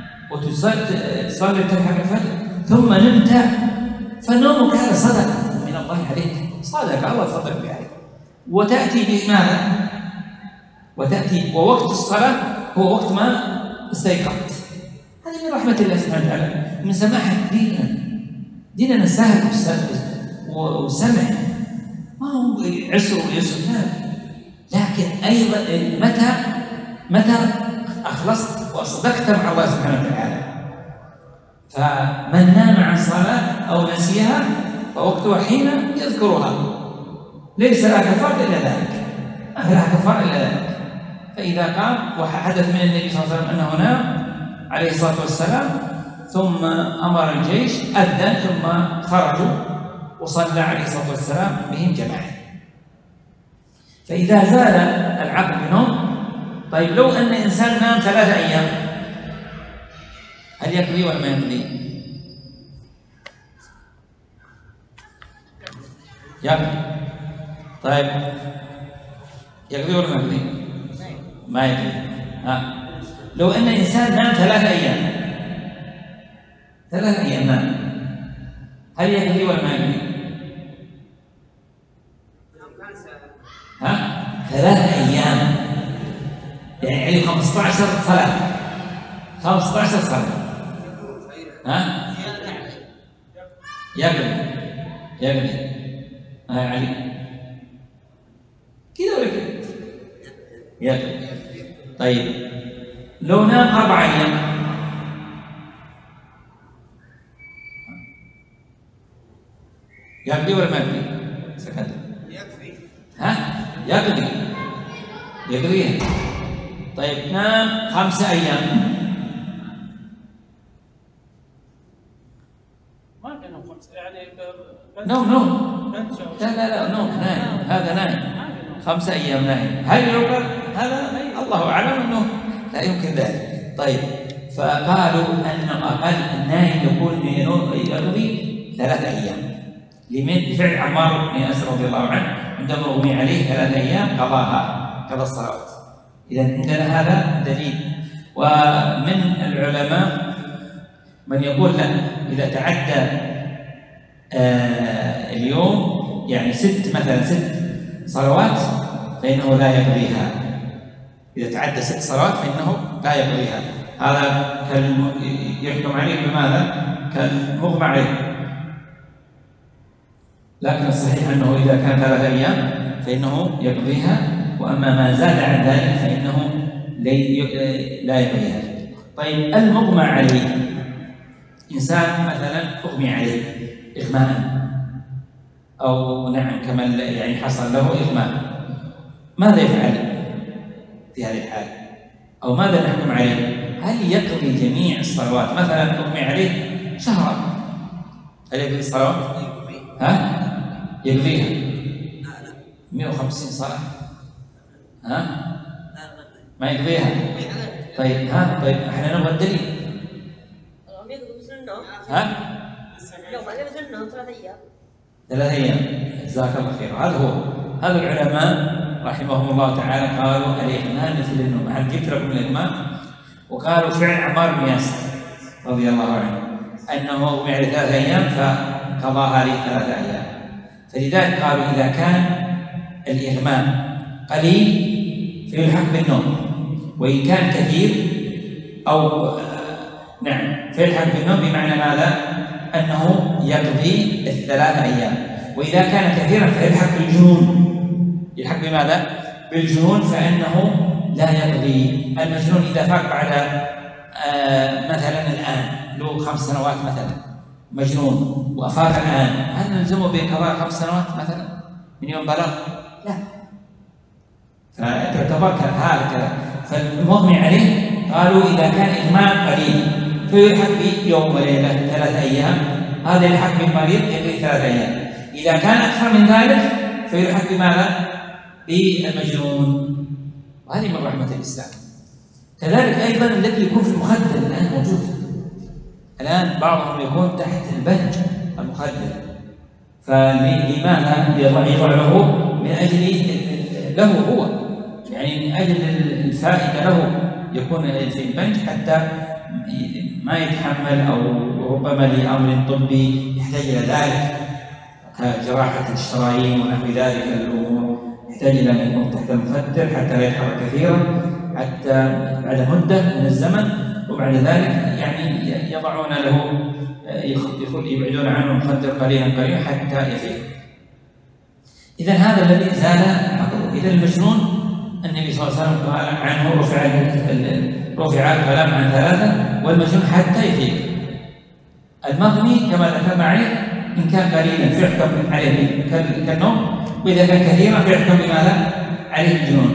وتصلي تلحق الفجر ثم نمت، فنومك هذا صدقة من الله عليك، صادق الله صدق به عليك. وتأتي بماذا؟ وتأتي ووقت الصلاة هو وقت ما استيقظت. هذه من رحمة الله سبحانه وتعالى، من سماحة ديننا. ديننا سهل وسمح، ما هو عسر ويسر، لا. لكن أيضا متى متى أخلصت وأصدقت مع الله سبحانه وتعالى. فمن نام عن صلاة أو نسيها فوقتها حين يذكرها، ليس لها كفارة إلا ذلك، ما لها كفارة إلا ذلك. فإذا قام وحدث من النبي صلى الله عليه وسلم أنه نام عليه الصلاة والسلام ثم أمر الجيش أذن ثم خرجوا وصلى عليه الصلاة والسلام بهم جماعة. فإذا زال العقل بنوم، طيب لو أن إنسان نام ثلاثة أيام هل يقضي ولا ما يقضي؟ يقضي. طيب يقضي ولا ما يقضي؟ ما يقضي. ها. لو أن إنسان نام ثلاثة أيام ثلاثة أيام نام هل يقضي ولا ما يقضي؟ ها؟ ثلاثة أيام يعني خمسة عشر صلاة، خمسة عشر صلاة. ها؟ يقضي يقضي. ها علي كذا ولا كذا؟ يقضي. طيب لو نام أربع أيام يقضي ولا ما يقضي؟ سكت. يقضي. ها؟ يقضي يقضيها. طيب نام خمسة أيام ما كان خمسة يعني نوم نوم لا لا لا نوم نايم، هذا نايم خمسة أيام نايم. هل يعقل؟ هذا الله أعلم أنه لا يمكن ذلك. طيب فقالوا أن أقل النايم يكون يقضي ثلاثة أيام لمن فعل عمار بن ياسر رضي الله عنه عندما أغمي عليه ثلاثة أيام قضاها قضى الصلوات. إذا عندنا هذا دليل. ومن العلماء من يقول لا إذا تعدى آه اليوم يعني ست مثلا ست صلوات فإنه لا يقضيها. إذا تعدى ست صلوات فإنه لا يقضيها. هذا يحكم عليه بماذا؟ كالمغمى عليه. لكن الصحيح أنه إذا كان ثلاثة أيام فإنه يقضيها، وأما ما زاد عن ذلك فإنه لا يقضيها. طيب المغمى عليه، إنسان مثلا أغمي عليه إغماء أو نعم كما يعني حصل له إغماء، ماذا يفعل في هذه الحالة؟ أو ماذا نحكم عليه؟ هل يقضي جميع الصلوات؟ مثلا أغمي عليه شهرا، هل يقضي الصلوات؟ ها؟ يقضيها مئة وخمسين صلاة؟ ها؟ ما يقضيها؟ طيب ها؟ طيب احنا نبغى الدليل. ها؟ لو ما مثل النوم ثلاث أيام. ثلاث أيام، جزاك الله خير. هذا هو. هذا العلماء رحمهم الله تعالى قالوا الإغماء مثل النوم. أنا جبت لكم الإغماء وقالوا فعل عمار بن ياسر رضي الله عنه أنه أغمي عليه ثلاث أيام فقضاها لي ثلاث أيام. فلذلك قالوا إذا كان الإغماء قليل فيلحق بالنوم، وإن كان كثير أو نعم فيلحق بالنوم بمعنى ماذا؟ أنه يقضي الثلاث أيام. وإذا كان كثيرا فيلحق بالجنون. يلحق بماذا؟ بالجنون، فإنه لا يقضي. المجنون إذا فاق بعد آه مثلا الآن له خمس سنوات مثلا مجنون وأفاق الآن، هل نلزمه بقضاء خمس سنوات مثلا من يوم بلغ؟ لا، فتعتبر هكذا. فالمغمي عليه قالوا إذا كان إغماء قليل فيلحق بيوم وليلة ثلاث أيام، هذا يلحق بالمريض يقضي ثلاث أيام. إذا كان أكثر من ذلك فيلحق بماذا؟ بالمجنون. وهذه من رحمة الإسلام. كذلك أيضا الذي يكون في المخدر الآن موجود. الآن بعضهم يكون تحت البنج المخدر، فلماذا يضع له؟ من أجل له هو، يعني من أجل الفائدة له يكون في البنج حتى ما يتحمل، أو ربما لأمر طبي يحتاج إلى ذلك كجراحة الشرايين ونحو ذلك الأمور، يحتاج إلى أن يكون تحت المخدر حتى لا يتحرك كثيرا، حتى بعد مدة من الزمن، وبعد ذلك يعني يضعون له يبعدون عنه المخدر قليلا قليلا حتى يفيق. إذا هذا الذي زال عقله. إذا المجنون النبي صلى الله عليه وسلم قال عنه رفع رفع الكلام عن ثلاثة، والمجنون حتى يفيق. المغني كما ذكرنا عليه إن كان قليلا فيحكم عليه كالنوم، وإذا كان كثيرا فيحكم بماذا؟ عليه الجنون.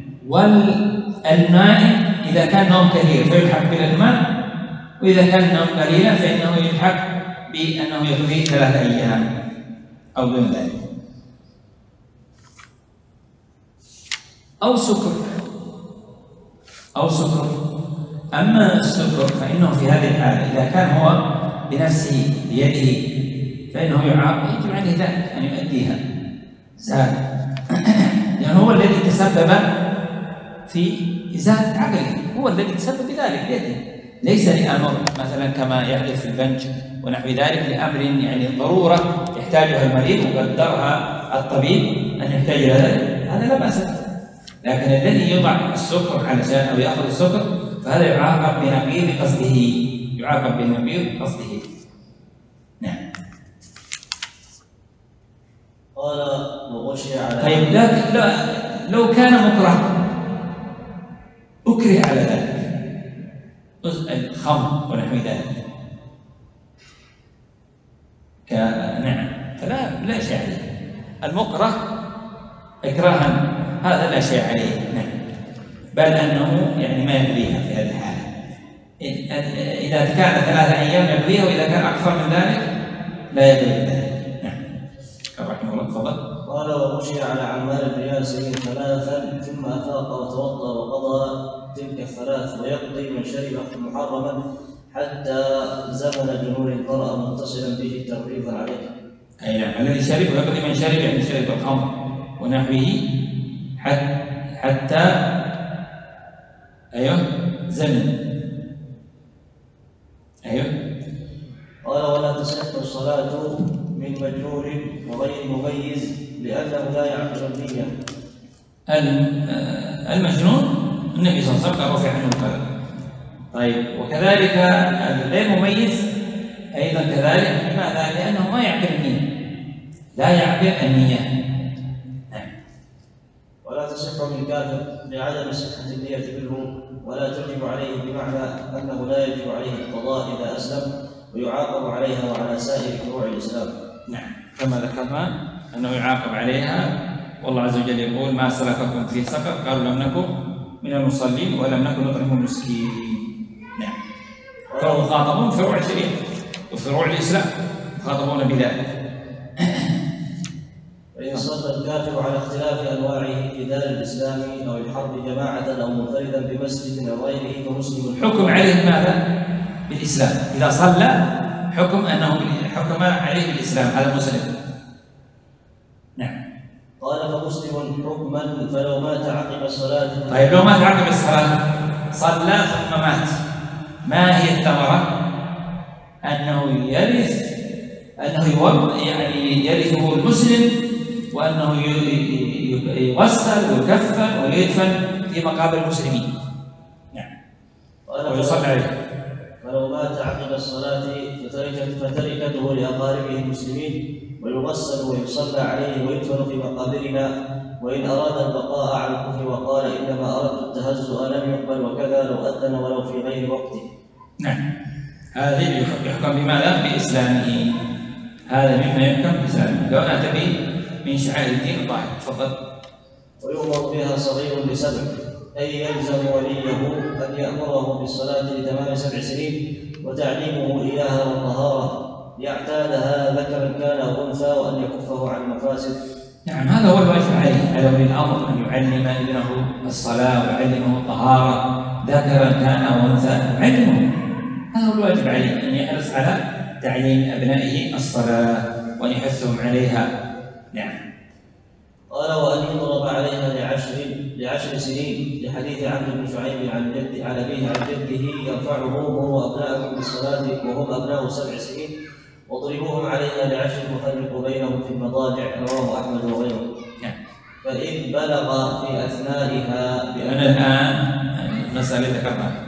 والنائم إذا كان نوم كثير فيلحق بالإغماء، وإذا كان نوم قليلا فإنه يلحق بأنه يقضي ثلاثة أيام أو دون ذلك. أو سكر أو سكر. أما السكر فإنه في هذه الحالة إذا كان هو بنفسه بيده فإنه يعاقب، يجب عليه ذلك أن يؤديها زاد، لأنه هو الذي تسبب في إزالة عقله، هو الذي تسبب بذلك بيده، ليس لأمر مثلا كما يحدث في البنج ونحو ذلك لأمر يعني ضرورة يحتاجها المريض وقدرها الطبيب أن يحتاج إلى ذلك، هذا لا بأس به. لكن الذي يضع السكر علشان أو يأخذ السكر فهذا يعاقب بنقيض قصده، يعاقب بنقيض قصده. نعم. قال وغشي على طيب لكن لو كان مكره أكره على ذلك الخمر ونحو ذلك ك... نعم فلا لا شيء عليه. المكره إكراها هذا لا شيء عليه، نعم، بل أنه يعني ما يقضيها في هذه الحالة. إذا كان ثلاثة أيام يقضيها، وإذا كان أكثر من ذلك لا يقضي ذلك. نعم. رحمه الله. تفضل. قال وغشي على عمار بن ياسر ثلاثا ثم أفاق وتوضأ وقضى تلك الثلاث، ويقضي من شرب محرما حتى زمن جنون طرأ متصلا به ترغيبا عليه. أي نعم، الذي شرب ويقضي من شرب يعني شرب الخمر ونحوه حتى أيوه زمن. أيوه. قال ولا تصح الصلاة من مجنون وغير مميز لأنه لا يعقل النية. المجنون النبي صلى الله عليه وسلم رفع عنه القلم. طيب وكذلك الغير مميز أيضا كذلك. لماذا؟ لأنه ما يعقل النية، لا يعقل النية. نعم. ولا تصح من كافر لعدم صحة النية منه، ولا تجب عليه بمعنى أنه لا يجب عليه القضاء إذا أسلم ويعاقب عليها وعلى سائر فروع الإسلام. نعم كما ذكرنا أنه يعاقب عليها، والله عز وجل يقول ما سلككم في سقر قالوا لم نكن من المصلين ولم نكن نطعم المسكين. نعم. فهم مخاطبون فروع الشريعة وفروع الإسلام مخاطبون بذلك. فإن صلى الكافر على اختلاف أنواعه في دار الإسلام أو الحرب جماعة أو منفردا بمسجد أو غيره فمسلم. حكم عليه ماذا؟ بالإسلام. إذا صلى حكم أنه حكم عليه بالإسلام على المسلم. نعم. قال فمسلم حكما فلو مات عقب الصلاة. طيب لو مات عقب الصلاة صلى ثم مات، ما هي الثمرة؟ أنه يرث أنه يعني يرثه المسلم، وأنه يغسل ويكفن ويدفن في مقابر المسلمين. نعم. ويصلى عليه. فلو مات عقب الصلاة فتركته لأقاربه المسلمين ويغسل ويصلى عليه ويدفن في مقابرنا، وإن أراد البقاء على الكفر وقال إنما أردت التهزؤ لم يقبل، وكذا لو أذن ولو في غير وقته. نعم. هذا يحكم بماذا؟ بإسلامه. هذا مما يحكم بإسلامه. لو أتى به من شعائر الدين الظاهر. تفضل. ويؤمر بها صغير لسبع، أي يلزم وليه أن يأمره بالصلاة لتمام سبع سنين وتعليمه إياها والطهارة ليعتادها ذكرا كان أو أنثى، وأن يكفه عن المفاسد. نعم هذا هو الواجب عليه على ولي الأمر أن يعلم ابنه الصلاة ويعلمه الطهارة ذكرا كان أو أنثى، يعلمه. هذا هو الواجب عليه أن يحرص على تعليم أبنائه الصلاة وأن يحثهم عليها. نعم. قال وأن يضرب عليها لعشر لعشر سنين لحديث عبد بن شعيب عن جد عن أبيه عن جده يرفعه وهو أبناءكم بالصلاة وهم أبناء سبع سنين واضربوهم عليها لعشر وفرقوا بينهم في المضاجع، رواه أحمد وغيره. نعم. فإن بلغ في أثنائها أنا الآن المسألة ذكرناها.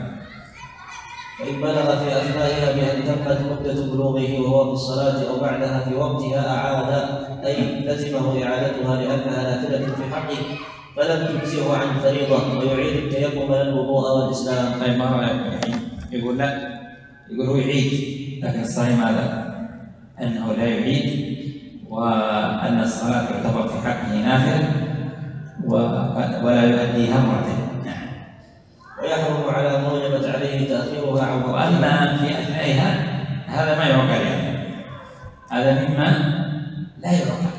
فإن بلغ في أثنائها بأن تمت مدة بلوغه وهو في الصلاة أو بعدها في وقتها أعاد، أي لزمه إعادتها لأنها نافلة في حقه فلم تجزئه عن الفريضة، ويعيد التيمم الوضوء والإسلام. طيب ما رأيك؟ يقول لا، يقول هو يعيد، لكن الصحيح ماذا؟ أنه لا يعيد، وأن الصلاة تعتبر في حقه نافلة ولا يؤديها معتدل. ويحرم على من وجبت عليه تأخيرها عن وقتها. وأما في أثنائها هذا ما يعقل عليه، هذا مما لا يعقل،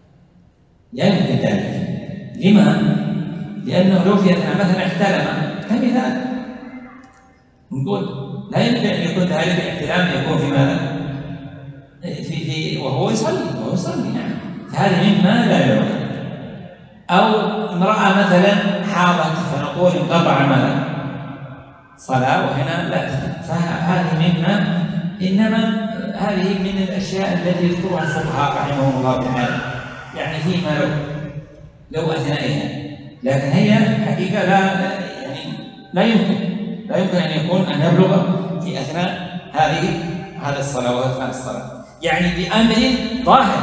لا يمكن ذلك. لما؟ لأنه لو في أثناء مثلا احتلم كمثال نقول لا يمكن أن يكون ذلك الاحتلام يكون في ماذا؟ في في وهو يصلي وهو يصلي نعم، فهذا مما لا يعقل. أو امرأة مثلا حاضت فنقول انقطع ماذا؟ صلاة، وهنا لا، فهذه مما إنما هذه من الأشياء التي يذكرها الفقهاء رحمهم الله تعالى، يعني فيما لو لو أثنائها، لكن هي حقيقة لا يعني لا يمكن لا يمكن أن يكون أن يبلغ في أثناء هذه هذا الصلاة وأثناء الصلاة، يعني بأمر ظاهر،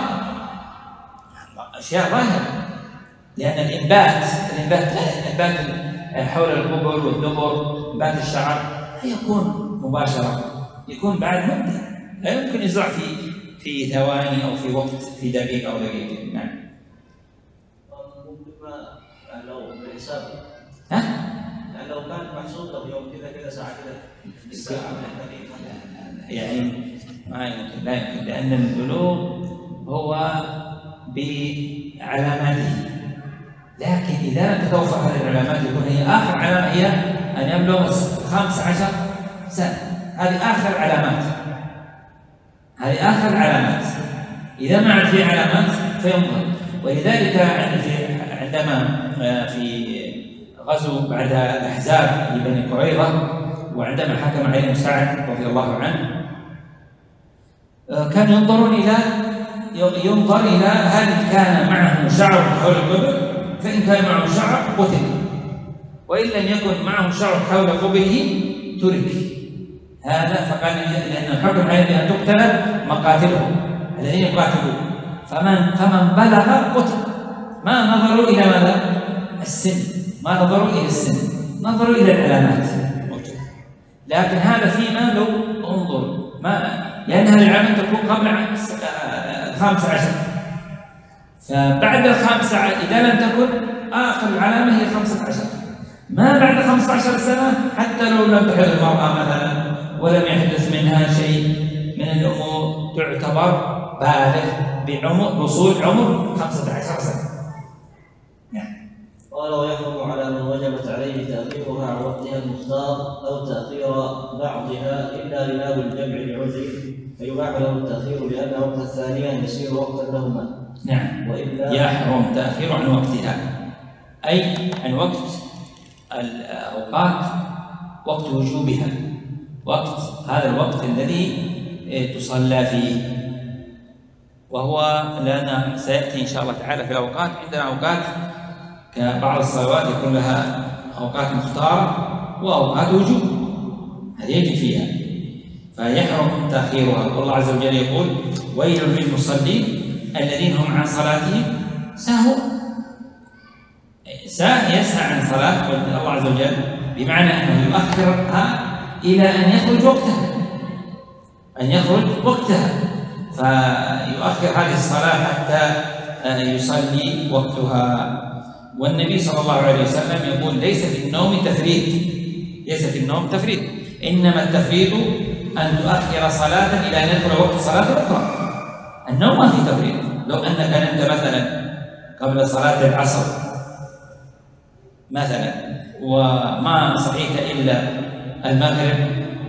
أشياء ظاهرة، لأن الإنبات الإنبات لا الإنبات حول القبر والدبر إنبات الشعر لا يكون مباشرة، يكون بعد مدة، لا يمكن يزرع في في ثواني أو في وقت في دقيقة أو دقيقتين. نعم. يعني لو بالحساب ها؟ يعني لو كان محسوب له يوم كذا كذا ساعة كذا الساعة يعني ما يمكن، لا يمكن، لأن البلوغ هو بعلاماته، لكن إذا لم تتوفر هذه العلامات يكون هي آخر علامة هي أن يبلغ خمس عشر سنة، هذه آخر علامات، هذه آخر علامات، إذا ما عاد في علامات فينظر. ولذلك عندما في غزو بعد الأحزاب لبني قريظة، وعندما حكم عليهم سعد رضي الله عنه كان ينظرون إلى ينظر إلى هل كان معه شعر حول القبر، فإن كان معه شعر قتل، وإن لم يكن معه شعر حول قبره ترك. هذا فقال لأن الحكم عليه أن تقتل مقاتلهم الذين يقاتلون، فمن فمن بلغ قتل. ما نظروا إلى ماذا؟ السن، ما نظروا إلى السن، نظروا إلى العلامات. لكن هذا فيما لو انظر ما، لأن هذه العلامات تكون قبل الخامسة عشر، فبعد الخامسة إذا لم تكن آخر العلامة هي خمسة عشر، ما بعد خمسة عشر سنة حتى لو لم تحدث المرأة مثلا ولم يحدث منها شيء من الأمور تعتبر بالغ بعمر وصول عمر خمسة عشر سنة. يعني. قال ويحكم على من وجبت عليه تأخيرها عن وقتها المختار أو تأخير بعضها إلا لناوي الجمع بعذر، فيباح له التأخير لأن وقت الثانية يصير وقتا لهما. نعم. وإلا يحرم تأخير عن وقتها، أي عن وقت الأوقات، وقت وجوبها، وقت هذا الوقت الذي تصلى فيه، وهو لنا سيأتي إن شاء الله تعالى في الأوقات. عندنا أوقات كبعض الصلوات يكون لها أوقات مختارة وأوقات وجوب، هذه يجب فيها، فيحرم تأخيرها. والله عز وجل يقول ويل للمصلين الذين هم عن صلاتهم ساهون. ساء يسعى عن صلاة الله عز وجل، بمعنى أنه يؤخرها إلى أن يخرج وقتها، أن يخرج وقتها فيؤخر هذه الصلاة حتى يصلي وقتها. والنبي صلى الله عليه وسلم يقول ليس في النوم تفريط، ليس في النوم تفريط، إنما التفريط أن تؤخر صلاة إلى أن يدخل وقت صلاة أخرى. النوم ما في تفريط. لو أنك نمت مثلا قبل صلاة العصر مثلا وما صحيت إلا المغرب،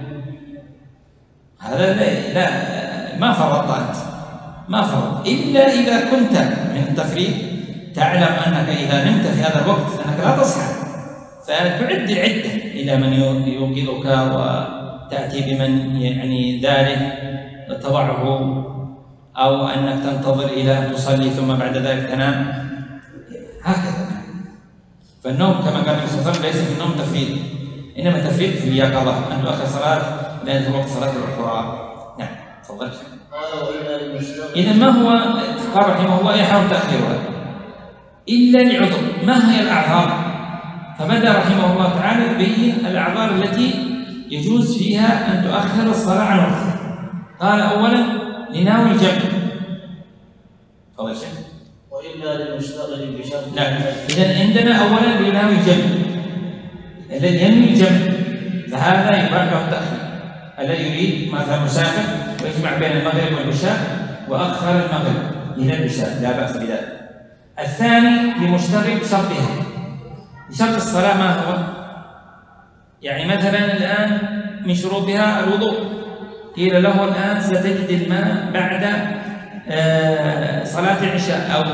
هذا لا, لا ما فرطت أنت، ما فرط، إلا إذا كنت من التفريط تعلم أنك إذا نمت في هذا الوقت أنك لا تصحى، فتعد العدة إلى من يوقظك وتأتي بمن يعني ذلك تضعه، أو أنك تنتظر إلى أن تصلي ثم بعد ذلك تنام، هكذا. فالنوم كما قال النبي صلى الله عليه وسلم ليس في النوم تفريط، إنما التفريط في اليقظة، أن تؤخر صلاة لا يدخل وقت صلاة الأخرى. نعم تفضل. إذا ما هو قال رحمه الله يحرم تأخيرها إلا لعذر. ما هي الأعذار؟ فبدأ رحمه الله تعالى يبين الأعذار التي يجوز فيها أن تؤخر الصلاة عن وقتها. قال أولا لناوي الجمع. تفضل شيخ. وإلا للمشتغل بشرط. نعم. إذا عندنا أولا لناوي الجمع، الذي ينوي الجمع فهذا يباح له التأخير. الذي يريد مثلا مسافر ويجمع بين المغرب والعشاء وأخر المغرب إلى العشاء لا بأس بذلك. الثاني لمشتغل بشرطها. شرط الصلاة ما هو؟ يعني مثلا الآن من شروطها الوضوء، قيل له الآن ستجد الماء بعد آه صلاة العشاء أو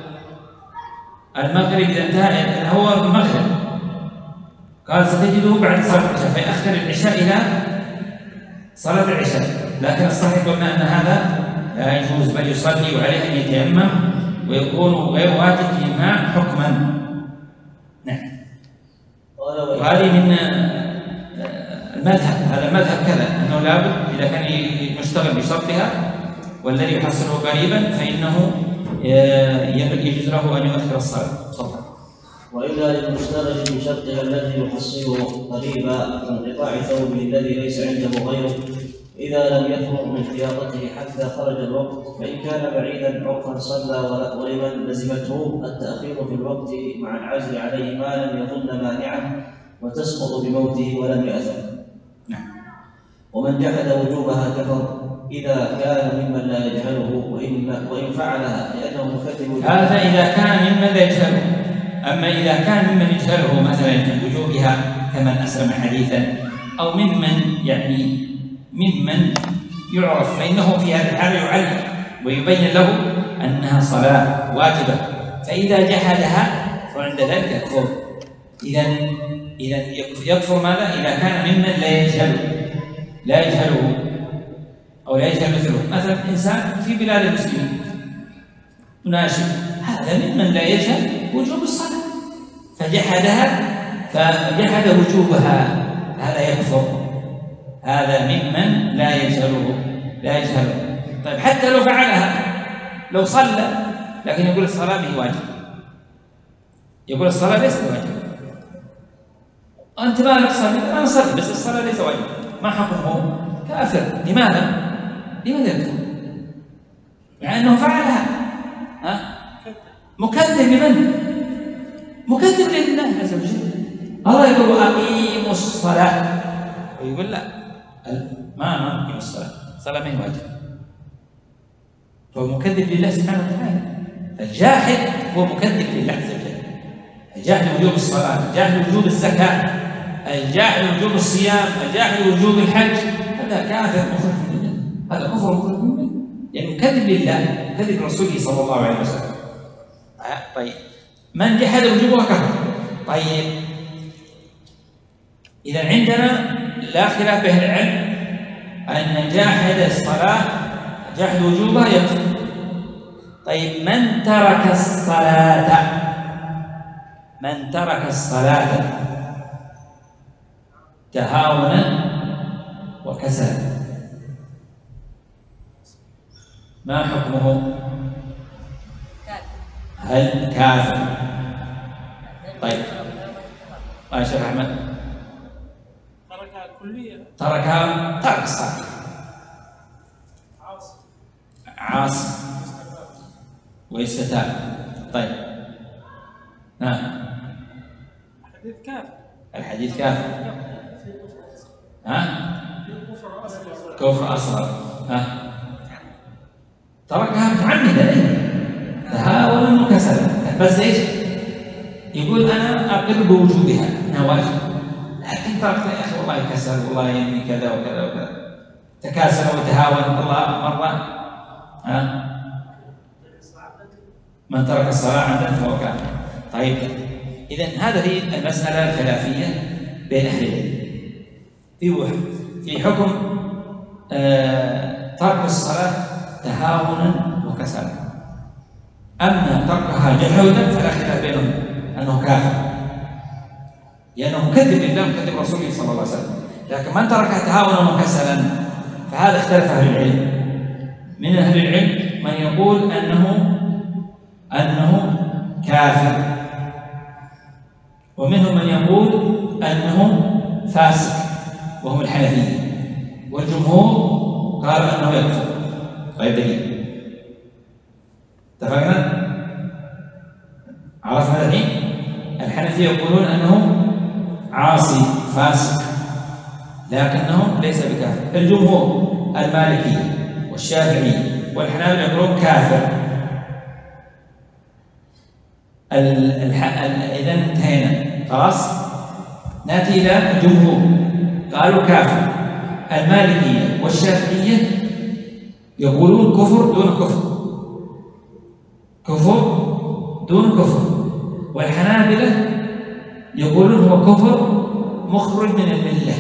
المغرب إذا انتهى هو المغرب، قال ستجده بعد صلاة العشاء فيأخر العشاء إلى صلاة العشاء. لكن الصحيح قلنا أن هذا لا يجوز، بل يصلي وعليه أن يتيمم ويكون غير واجب في الماء حكما. نعم. وهذه من المذهب، هذا المذهب كذا أنه لابد إذا كان مشتغل بشرطها والذي يحصله قريبا فإنه يجوز له أن يؤخر الصلاة. صلى. وإلا للمشتغل بشرطها الذي يحصله قريبا كانقطاع ثوبه الذي ليس عنده غيره إذا لم يفرغ من خياطته حتى خرج الوقت، فإن كان بعيدا عرفا صلى ولمن لزمته التأخير في الوقت مع العزل عليه ما لم يظن مانعا وتسقط بموته ولم يأثم. نعم. ومن جحد وجوبها كفر إذا كان ممن لا يجهله وإن, وإن فعلها لأنه مكتب. هذا إذا كان ممن لا يجهله. أما إذا كان ممن يجهله مثلا في وجوبها كمن أسلم حديثا أو ممن يعني ممن يعرف فإنه في هذه الحالة يعلم ويبين له أنها صلاة واجبة، فإذا جحدها فعند ذلك يكفر. إذا إذا يكفر ماذا؟ إذا كان ممن لا يجهله لا يجهله أو لا يجهل مثله. مثلا إنسان في بلاد المسلمين مناشد، هذا ممن لا يجهل وجوب الصلاة فجحدها فجحد وجوبها، هذا يكفر، هذا ممن لا يجهله لا يجهله. طيب حتى لو فعلها، لو صلى لكن يقول الصلاة به واجب، يقول الصلاة ليست واجب، أنت مالك صلي؟ أنا صلي بس الصلاة ليس واجب، ما حكمه؟ كافر. لماذا؟ لماذا يكفر؟ مع أنه فعلها. ها؟ مكذب لمن؟ مكذب لله عز وجل. الله يقول أقيموا الصلاة ويقول لا، ما ما أقيموا الصلاة، الصلاة ما هي واجب، فهو مكذب لله سبحانه وتعالى. الجاحد هو مكذب لله عز وجل، الجاحد وجوب الصلاة، الجاحد وجوب الزكاة، الجاحد وجوب الصيام، الجاحد وجوب الحج، هذا كافر مخرج من الله، هذا كفر مخرج من الله، يعني مكذب لله، مكذب رسوله صلى الله عليه وسلم. طيب من جحد وجوبها كفر. طيب إذا عندنا لا خلاف بين العلم أن جاحد الصلاة جحد وجوبها يكفر. طيب من ترك الصلاة من ترك الصلاة تهاونا وكسلا ما حكمه؟ هل كافر؟ طيب ما شيخ أحمد تركها كلية، تركها ترك الصلاة عاصي عاصي ويستتاب. طيب نعم حديث كافر، الحديث كافر. ها؟ كفر أصغر، كفر أصغر. ها؟ تركها متعمدا تهاونا وكسلا، بس ايش؟ يقول انا اقر بوجوبها انها واجب، لكن تركتها يا اخي والله كسل، والله يمي كذا وكذا وكذا، تكاسل وتهاون والله مره. ها؟ من ترك الصلاه عمدا فهو كافر. طيب اذا هذه المساله الخلافيه بين اهل العلم في في حكم آه ترك الصلاه تهاونا وكسلا. أما تركها جحودا فلا خلاف بينهم أنه كافر، لأنه مكذب لله ومكذب رسوله صلى الله عليه وسلم. لكن من تركها تهاونا وكسلا فهذا اختلف أهل العلم. من أهل العلم من يقول أنه أنه كافر، ومنهم من يقول أنه فاسق وهم الحنفية، والجمهور قالوا أنه يكفر. طيب دليل اتفقنا؟ عرفنا الحين؟ الحنفية يقولون أنه عاصي فاسق لكنه ليس بكافر. الجمهور المالكي والشافعي والحنابلة يقولون كافر. إذا انتهينا خلاص، نأتي إلى الجمهور قالوا كافر. المالكية والشافعية يقولون كفر دون كفر، كفر دون كفر. والحنابلة يقولون هو كفر مخرج من الملة.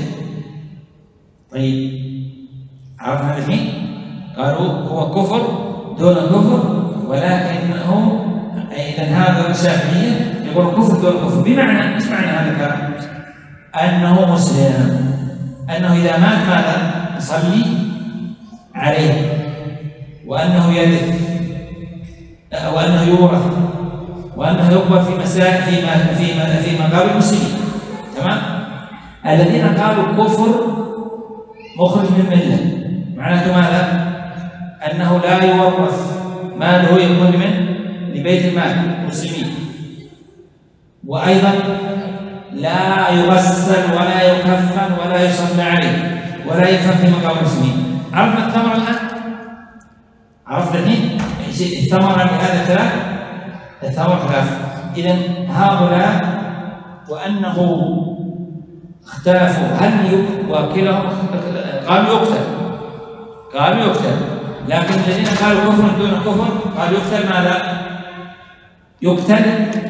طيب عرفنا الحين؟ قالوا هو كفر دون كفر، ولكنه إذا هذا الشافعية يقول كفر دون كفر. بمعنى ايش معنى هذا الكلام؟ أنه مسلم، أنه إذا مات ماذا؟ يصلي عليه، وأنه يرث، وأنه يورث، وأنه يقبل في مسائل في في في مقابل المسلمين. تمام؟ الذين قالوا كفر مخرج من الملة معناته ماذا؟ أنه لا يورث، ماله يكون من لبيت المال المسلمين، وأيضا لا يغسل ولا يكفن ولا يصلى عليه ولا يدفن في مقابل المسلمين. عرفنا الثمرة الآن؟ عرفنا الحين الثمرة لهذا الكلام؟ الثمرة ثلاثة. إذن هؤلاء وأنه اختلفوا هل وكلهم قالوا يقتل، قالوا يقتل، لكن الذين قالوا كفر دون كفر قالوا يقتل ماذا؟ يقتل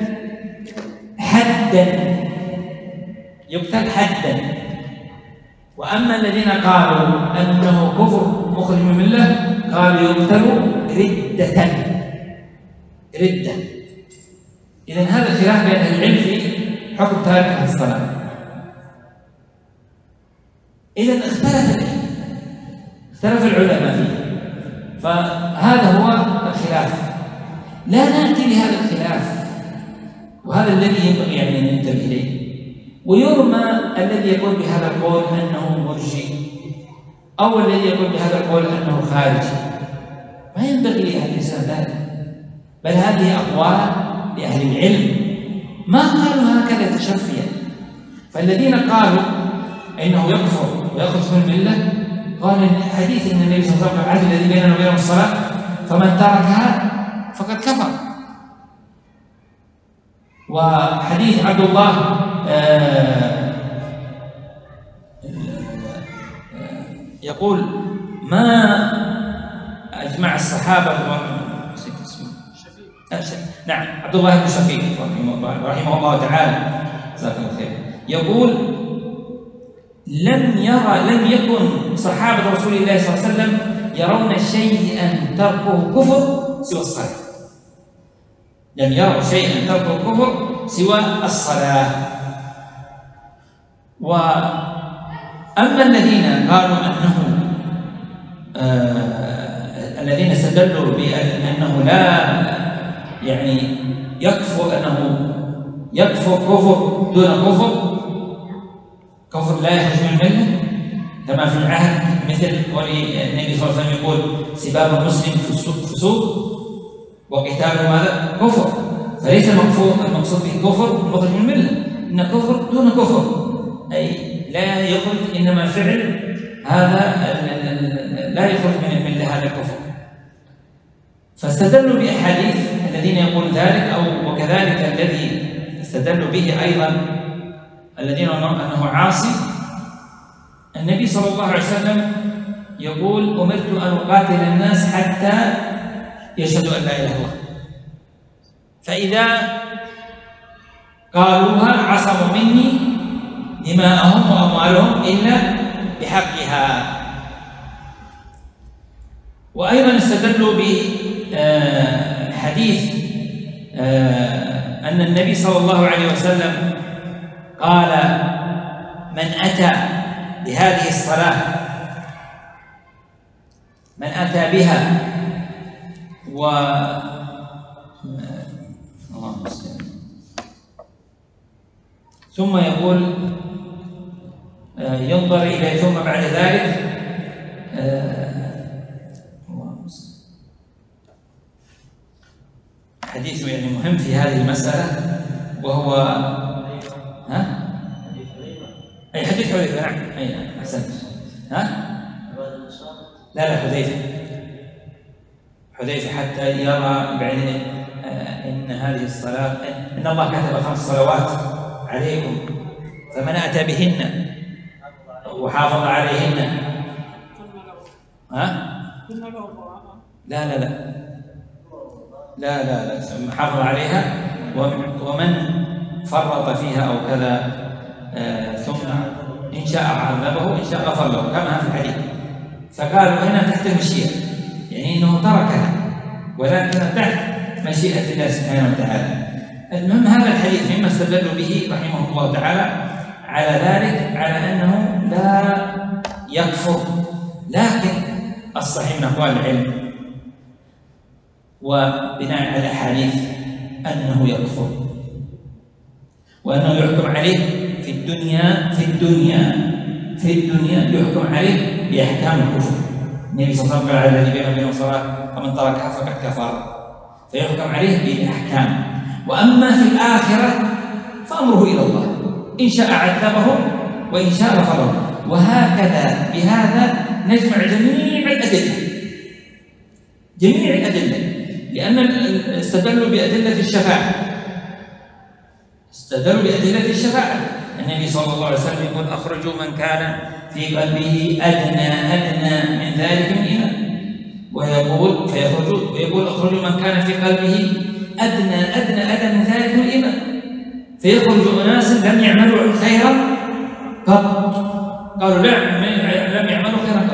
حدا، يقتل حدا. وأما الذين قالوا أنه كفر مخرج من الملة قال يقتل ردة ردة. إذن هذا الخلاف بين أهل العلم في حكم تارك الصلاة. إذن اختلف اختلف العلماء فيه، فهذا هو الخلاف. لا نأتي لهذا الخلاف، وهذا الذي ينبغي يعني أن ننتبه إليه. ويرمى الذي يقول بهذا القول أنه مرجئ، أو الذي يقول بهذا القول أنه خارجي. ما ينبغي لأهل الإسلام ذلك، بل هذه أقوال لأهل العلم ما قالوا هكذا تشفيا. فالذين قالوا إنه يكفر ويخرج من الملة قال حديث ان النبي صلى الله عليه وسلم العهد الذي بيننا وبينهم الصلاه فمن تركها فقد كفر. وحديث عبد الله يقول ما اجمع الصحابه نعم عبد الله بن شقيق رحمه الله تعالى جزاك الله خير يقول لم يرى لم يكن صحابة رسول الله صلى الله عليه وسلم يرون شيئا تركه كفر سوى الصلاة. لم يروا شيئا تركه كفر سوى الصلاة. وأما الذين قالوا أنه آه الذين استدلوا بأنه لا يعني يكفر أنه يكفر كفر دون كفر كفر لا يخرج من الملة كما في العهد، مثل قول النبي صلى الله عليه وسلم يقول سباب المسلم فسوق وقتاله ماذا؟ كفر. فليس المقصود به كفر مخرج من الملة، إن كفر دون كفر، أي لا يخرج، إنما فعل هذا لا يخرج من الملة هذا الكفر. فاستدلوا بأحاديث الذين يقول ذلك، أو وكذلك الذي استدلوا به أيضا الذين أنه عاصي. النبي صلى الله عليه وسلم يقول أمرت أن أقاتل الناس حتى يشهدوا أن لا إله إلا الله، فإذا قالوها عصموا مني دماءهم وأموالهم إلا بحقها. وأيضا استدلوا بحديث أن النبي صلى الله عليه وسلم قال من أتى بهذه الصلاة من أتى بها و ثم يقول ينظر إليه ثم بعد ذلك حديث يعني مهم في هذه المسألة، وهو ها؟ أي حديث حذيفة. نعم أي أحسنت. ها؟ لا لا حذيفة حذيفة حتى يرى بعينه إن هذه الصلاة إن الله كتب خمس صلوات عليكم فمن أتى بهن وحافظ عليهن ها؟ لا لا لا لا لا لا حافظ عليها ومن فرط فيها أو كذا آه ثم إن شاء عذبه إن شاء غفر له كما في الحديث. فقالوا هنا تحت المشيئة، يعني أنه تركها ولكن تحت مشيئة الله سبحانه وتعالى. المهم هذا الحديث مما استدلوا به رحمه الله تعالى على ذلك، على أنه لا يكفر، لكن الصحيح من أقوال العلم وبناء على الأحاديث أنه يكفر، وأنه يحكم عليه في الدنيا في الدنيا في الدنيا يحكم عليه بأحكام الكفر. النبي صلى الله عليه وسلم قال الذي بينه وبين الصلاة فمن تركها فقد كفر، فيحكم عليه بالأحكام. وأما في الآخرة فأمره إلى الله، إن شاء عذبه وإن شاء غفر له. وهكذا بهذا نجمع جميع الأدلة جميع الأدلة لأن استدلوا بأدلة الشفاعة استدلوا بأدلة الشفاعة. النبي صلى الله عليه وسلم يقول أخرجوا من كان في قلبه أدنى أدنى من ذلك من إيمان، ويقول فيخرجوا ويقول أخرجوا من كان في قلبه أدنى أدنى أدنى من ذلك من الإيمان، فيخرج أناس لم يعملوا خيرا قط. قالوا لا لم يعملوا خيرا قط،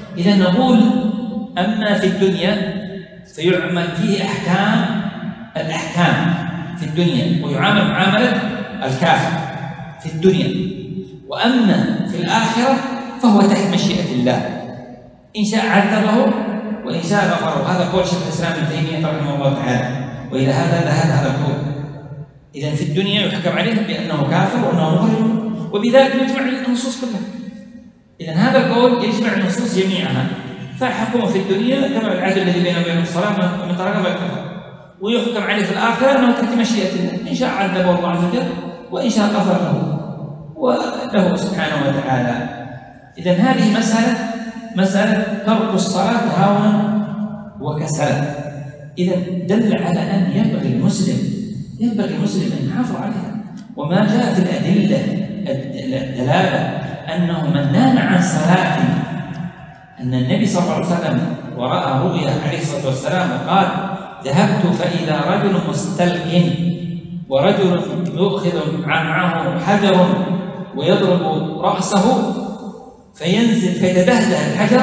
إذا نقول أما في الدنيا فيعمل فيه أحكام الأحكام في الدنيا ويعامل معاملة الكافر في الدنيا، وأما في الآخرة فهو تحت مشيئة الله، إن شاء عذبه وإن شاء غفره. هذا قول شيخ الإسلام ابن تيمية رحمه الله تعالى، وإلى هذا ذهب هذا القول. إذا في الدنيا يحكم عليه بأنه كافر وأنه مظلم، وبذلك يجمع النصوص كلها. إذا هذا القول يجمع النصوص جميعها، فحكمه في الدنيا كما العدل الذي بينه وبين الصلاة من ترك فليكفر، ويحكم عليه في الآخرة أنه تحت مشيئة الله، إن شاء عذبه الله عز وجل وإن شاء غفر له وله سبحانه وتعالى. إذا هذه مسألة مسألة ترك الصلاة هاونا وكسلا. إذا دل على أن ينبغي المسلم ينبغي المسلم أن يحافظ عليها. وما جاء في الأدلة الدلالة أنه من نام عن صلاة، أن النبي صلى الله عليه وسلم ورأى رؤيا عليه الصلاة والسلام وقال ذهبت فإذا رجل مستلق ورجل يؤخذ معه حجر ويضرب رأسه فينزل فيتدهده الحجر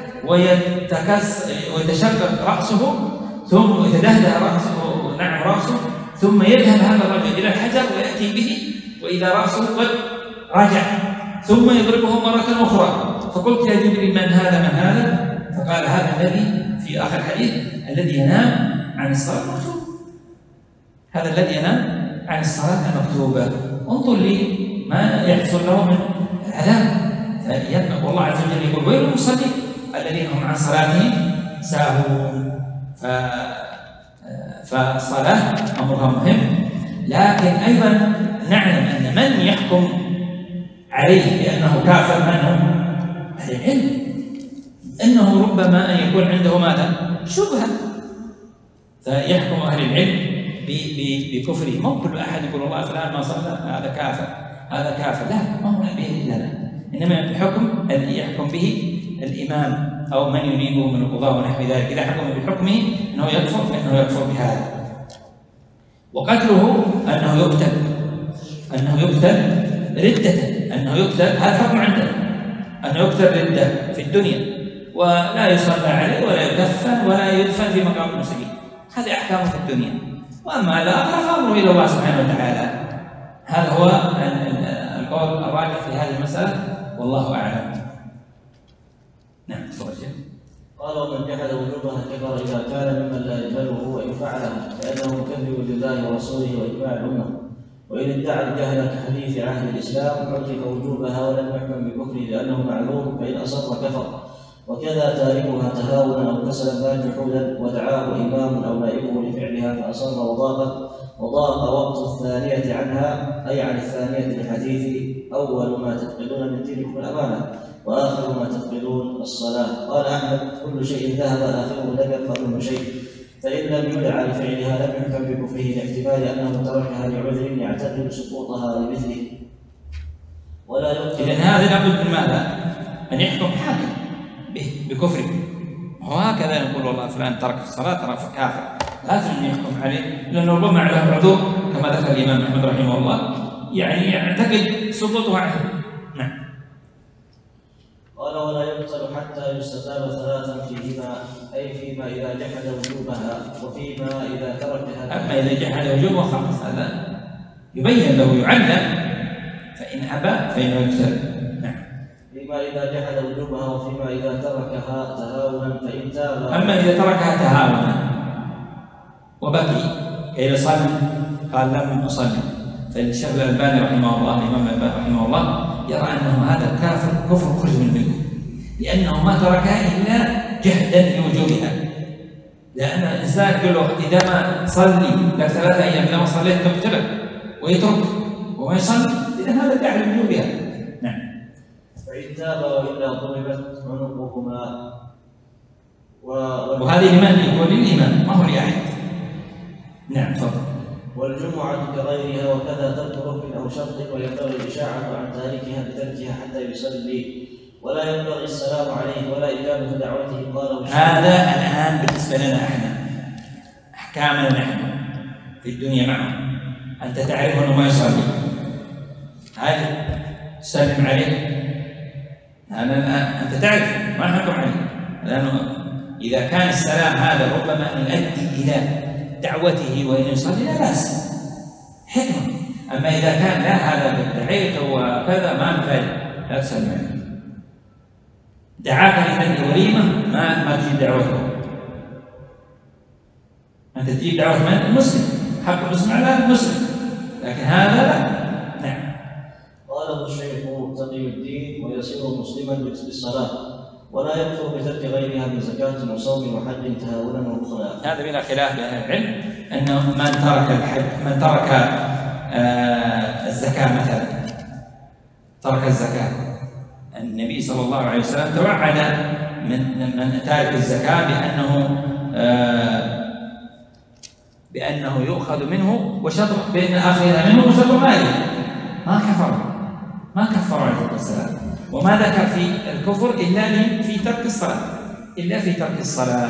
ويتشقق رأسه ثم يتدهده رأسه نعم رأسه ثم يذهب هذا الرجل إلى الحجر ويأتي به وإذا رأسه قد رجع ثم يضربه مرة أخرى. فقلت يا جبريل من هذا من هذا؟ فقال هذا الذي في آخر الحديث الذي ينام عن الصلاة المكتوبة، هذا الذي ينام عن الصلاة المكتوبة. انظر لي ما يحصل له من العذاب. فينبغي والله عز وجل يقول ويل للمصلين الذين هم عن صلاتهم ساهون. فالصلاة أمرها مهم، لكن أيضا نعلم أن من يحكم عليه بأنه كافر من هم؟ أهل العلم. إنه ربما أن يكون عنده ماذا؟ شبهة، فيحكم أهل العلم بكفره. مو كل أحد يقول والله فلان ما صلى هذا كافر هذا كافر، لا، ما هو به إلا لا، إنما الحكم الذي يحكم به الإمام أو من يريده من القضاء ونحو ذلك. إذا حكم بحكمه أنه يكفر فإنه يكفر بهذا. وقتله أنه يقتل أنه يقتل ردة أنه يقتل، هذا حكم عندنا أنه يقتل ردة في الدنيا ولا يصلى عليه ولا يكفن ولا يدفن في مقام المسلمين. هذه أحكامه في الدنيا. وأما الآخرة فأمره إلى الله سبحانه وتعالى. هذا هو القول الراجح في هذه المسألة والله أعلم. نعم تفضل. قال ومن جحد وجوبها كفر إذا كان ممن لا يقبله وإن فعلها فإنه مكذب لله ورسوله وإجماع الأمة. وإن ادعى الجهل كحديث عهد الإسلام عرف وجوبها ولم يحكم بكفره لأنه معلوم، فإن أصر كفر. وكذا تاركها تهاونا أو كسلا لا جحودا ودعاه إمام أو نائبه لفعلها فأصر وضاق وضاق وقت الثانية عنها، أي عن الثانية لحديث أول ما تفقدون من دينكم الأمانة وآخر ما تفقدون الصلاة. قال أحمد كل شيء ذهب آخره لم يبقى منه شيء، فإن لم يدعى لفعلها لم يحكم بكفره لاحتمال أنه تركها لعذر يعتقد سقوطها لمثله ولا يقتل. إذن هذا لابد من ماذا؟ أن يحكم حاكم بكفره. وهكذا نقول والله فلان ترك الصلاة ترك كافر، لازم أن يحكم عليه، لأنه ربما له عذور كما ذكر الإمام أحمد رحمه الله يعني يعتقد سقوطها عنه. نعم. قال ولا يقتل حتى يستتاب ثلاثا فيهما، أي فيما إذا جحد وجوبها وفيما إذا تركها. أما إذا جحد وجوبها خلاص هذا يبين له يعلم، فإن أبى فإنه يقتل. نعم. فيما إذا جحد وجوبها وفيما إذا تركها تهاونا فإن تاب. أما إذا تركها تهاونا وبكي إلى صلى قال لم أصلي، فالشيخ الألباني رحمه الله الإمام الألباني رحمه الله يرى أنه هذا الكافر كفر خرج من الملة، لأنه ما تركها إلا جهدا لوجوبها. لأن الإنسان يقول له إذا ما صلي لك ثلاثة أيام إذا ما صليت تقتلك ويترك وما يصلي، إذا هذا داعي لوجوبها. نعم. فإن تاب وإلا ضربت عنقهما. وهذه لمن؟ يقول للإمام ما هو لأحد. نعم تفضل. والجمعة كغيرها وكذا ترك ركن أو شرط، وينبغي الإشاعة عن تاركها بتركها حتى يصلي، ولا ينبغي السلام عليه ولا إجابة دعوته. قال هذا الآن بالنسبة لنا احنا أحكامنا نحن في الدنيا معه. أنت تعرف أنه ما يصلي، هل تسلم عليه؟ أنا أنت تعرف ما نحكم عليه، لأنه إذا كان السلام هذا ربما أن يؤدي إلى دعوته وإن يصلي لا بأس حكمة. أما إذا كان لا هذا دعيت وكذا ما فائدة لا تسلم عليه. دعاك لمن وليمة ما ما تجيب دعوته، أنت تجيب دعوة من المسلم، حق المسلم على المسلم، لكن هذا لا. نعم. قاله الشيخ تقي الدين ويصير مسلما بالصلاة ولا يكفر بترك غيرها من زكاة وصوم وحج تهاونا وخلاف. هذا بلا خلاف بين أهل العلم أنه من ترك الحج من ترك آه الزكاة مثلا، ترك الزكاة، النبي صلى الله عليه وسلم توعد من من تارك الزكاة بأنه آه بأنه يؤخذ منه وشطر بين أخذها منه وشطر ماله. ما كفر ما كفر عليه السلام، وما ذكر في الكفر إلا في ترك الصلاة إلا في ترك الصلاة.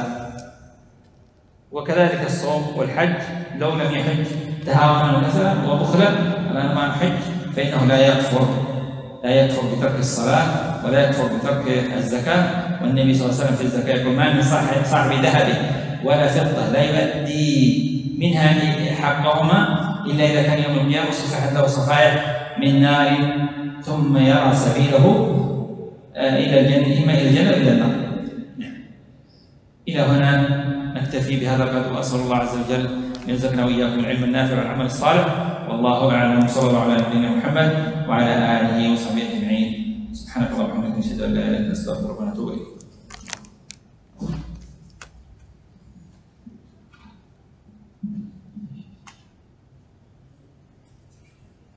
وكذلك الصوم والحج لو لم يحج تهاونا وكسلا وبخلا لأنه ما يحج فإنه لا يكفر لا يكفر بترك الصلاة ولا يكفر بترك الزكاة. والنبي صلى الله عليه وسلم في الزكاة يقول ما من صاحب صاحب ذهب ولا فضة لا يؤدي منها حقهما إلا إذا كان يوم القيامة صفحت له صفائح من نار ثم يرى سبيله إلى الجنة، إما إلى الجنة إلى النار. إلى هنا نكتفي بهذا القدر، وأسأل الله عز وجل أن يرزقنا وإياكم العلم النافع والعمل الصالح، والله أعلم. صلى الله على نبينا محمد وعلى آله وصحبه أجمعين. سبحانك اللهم وبحمدك نشهد أن لا إله إلا أنت نستغفرك ونتوب إليك.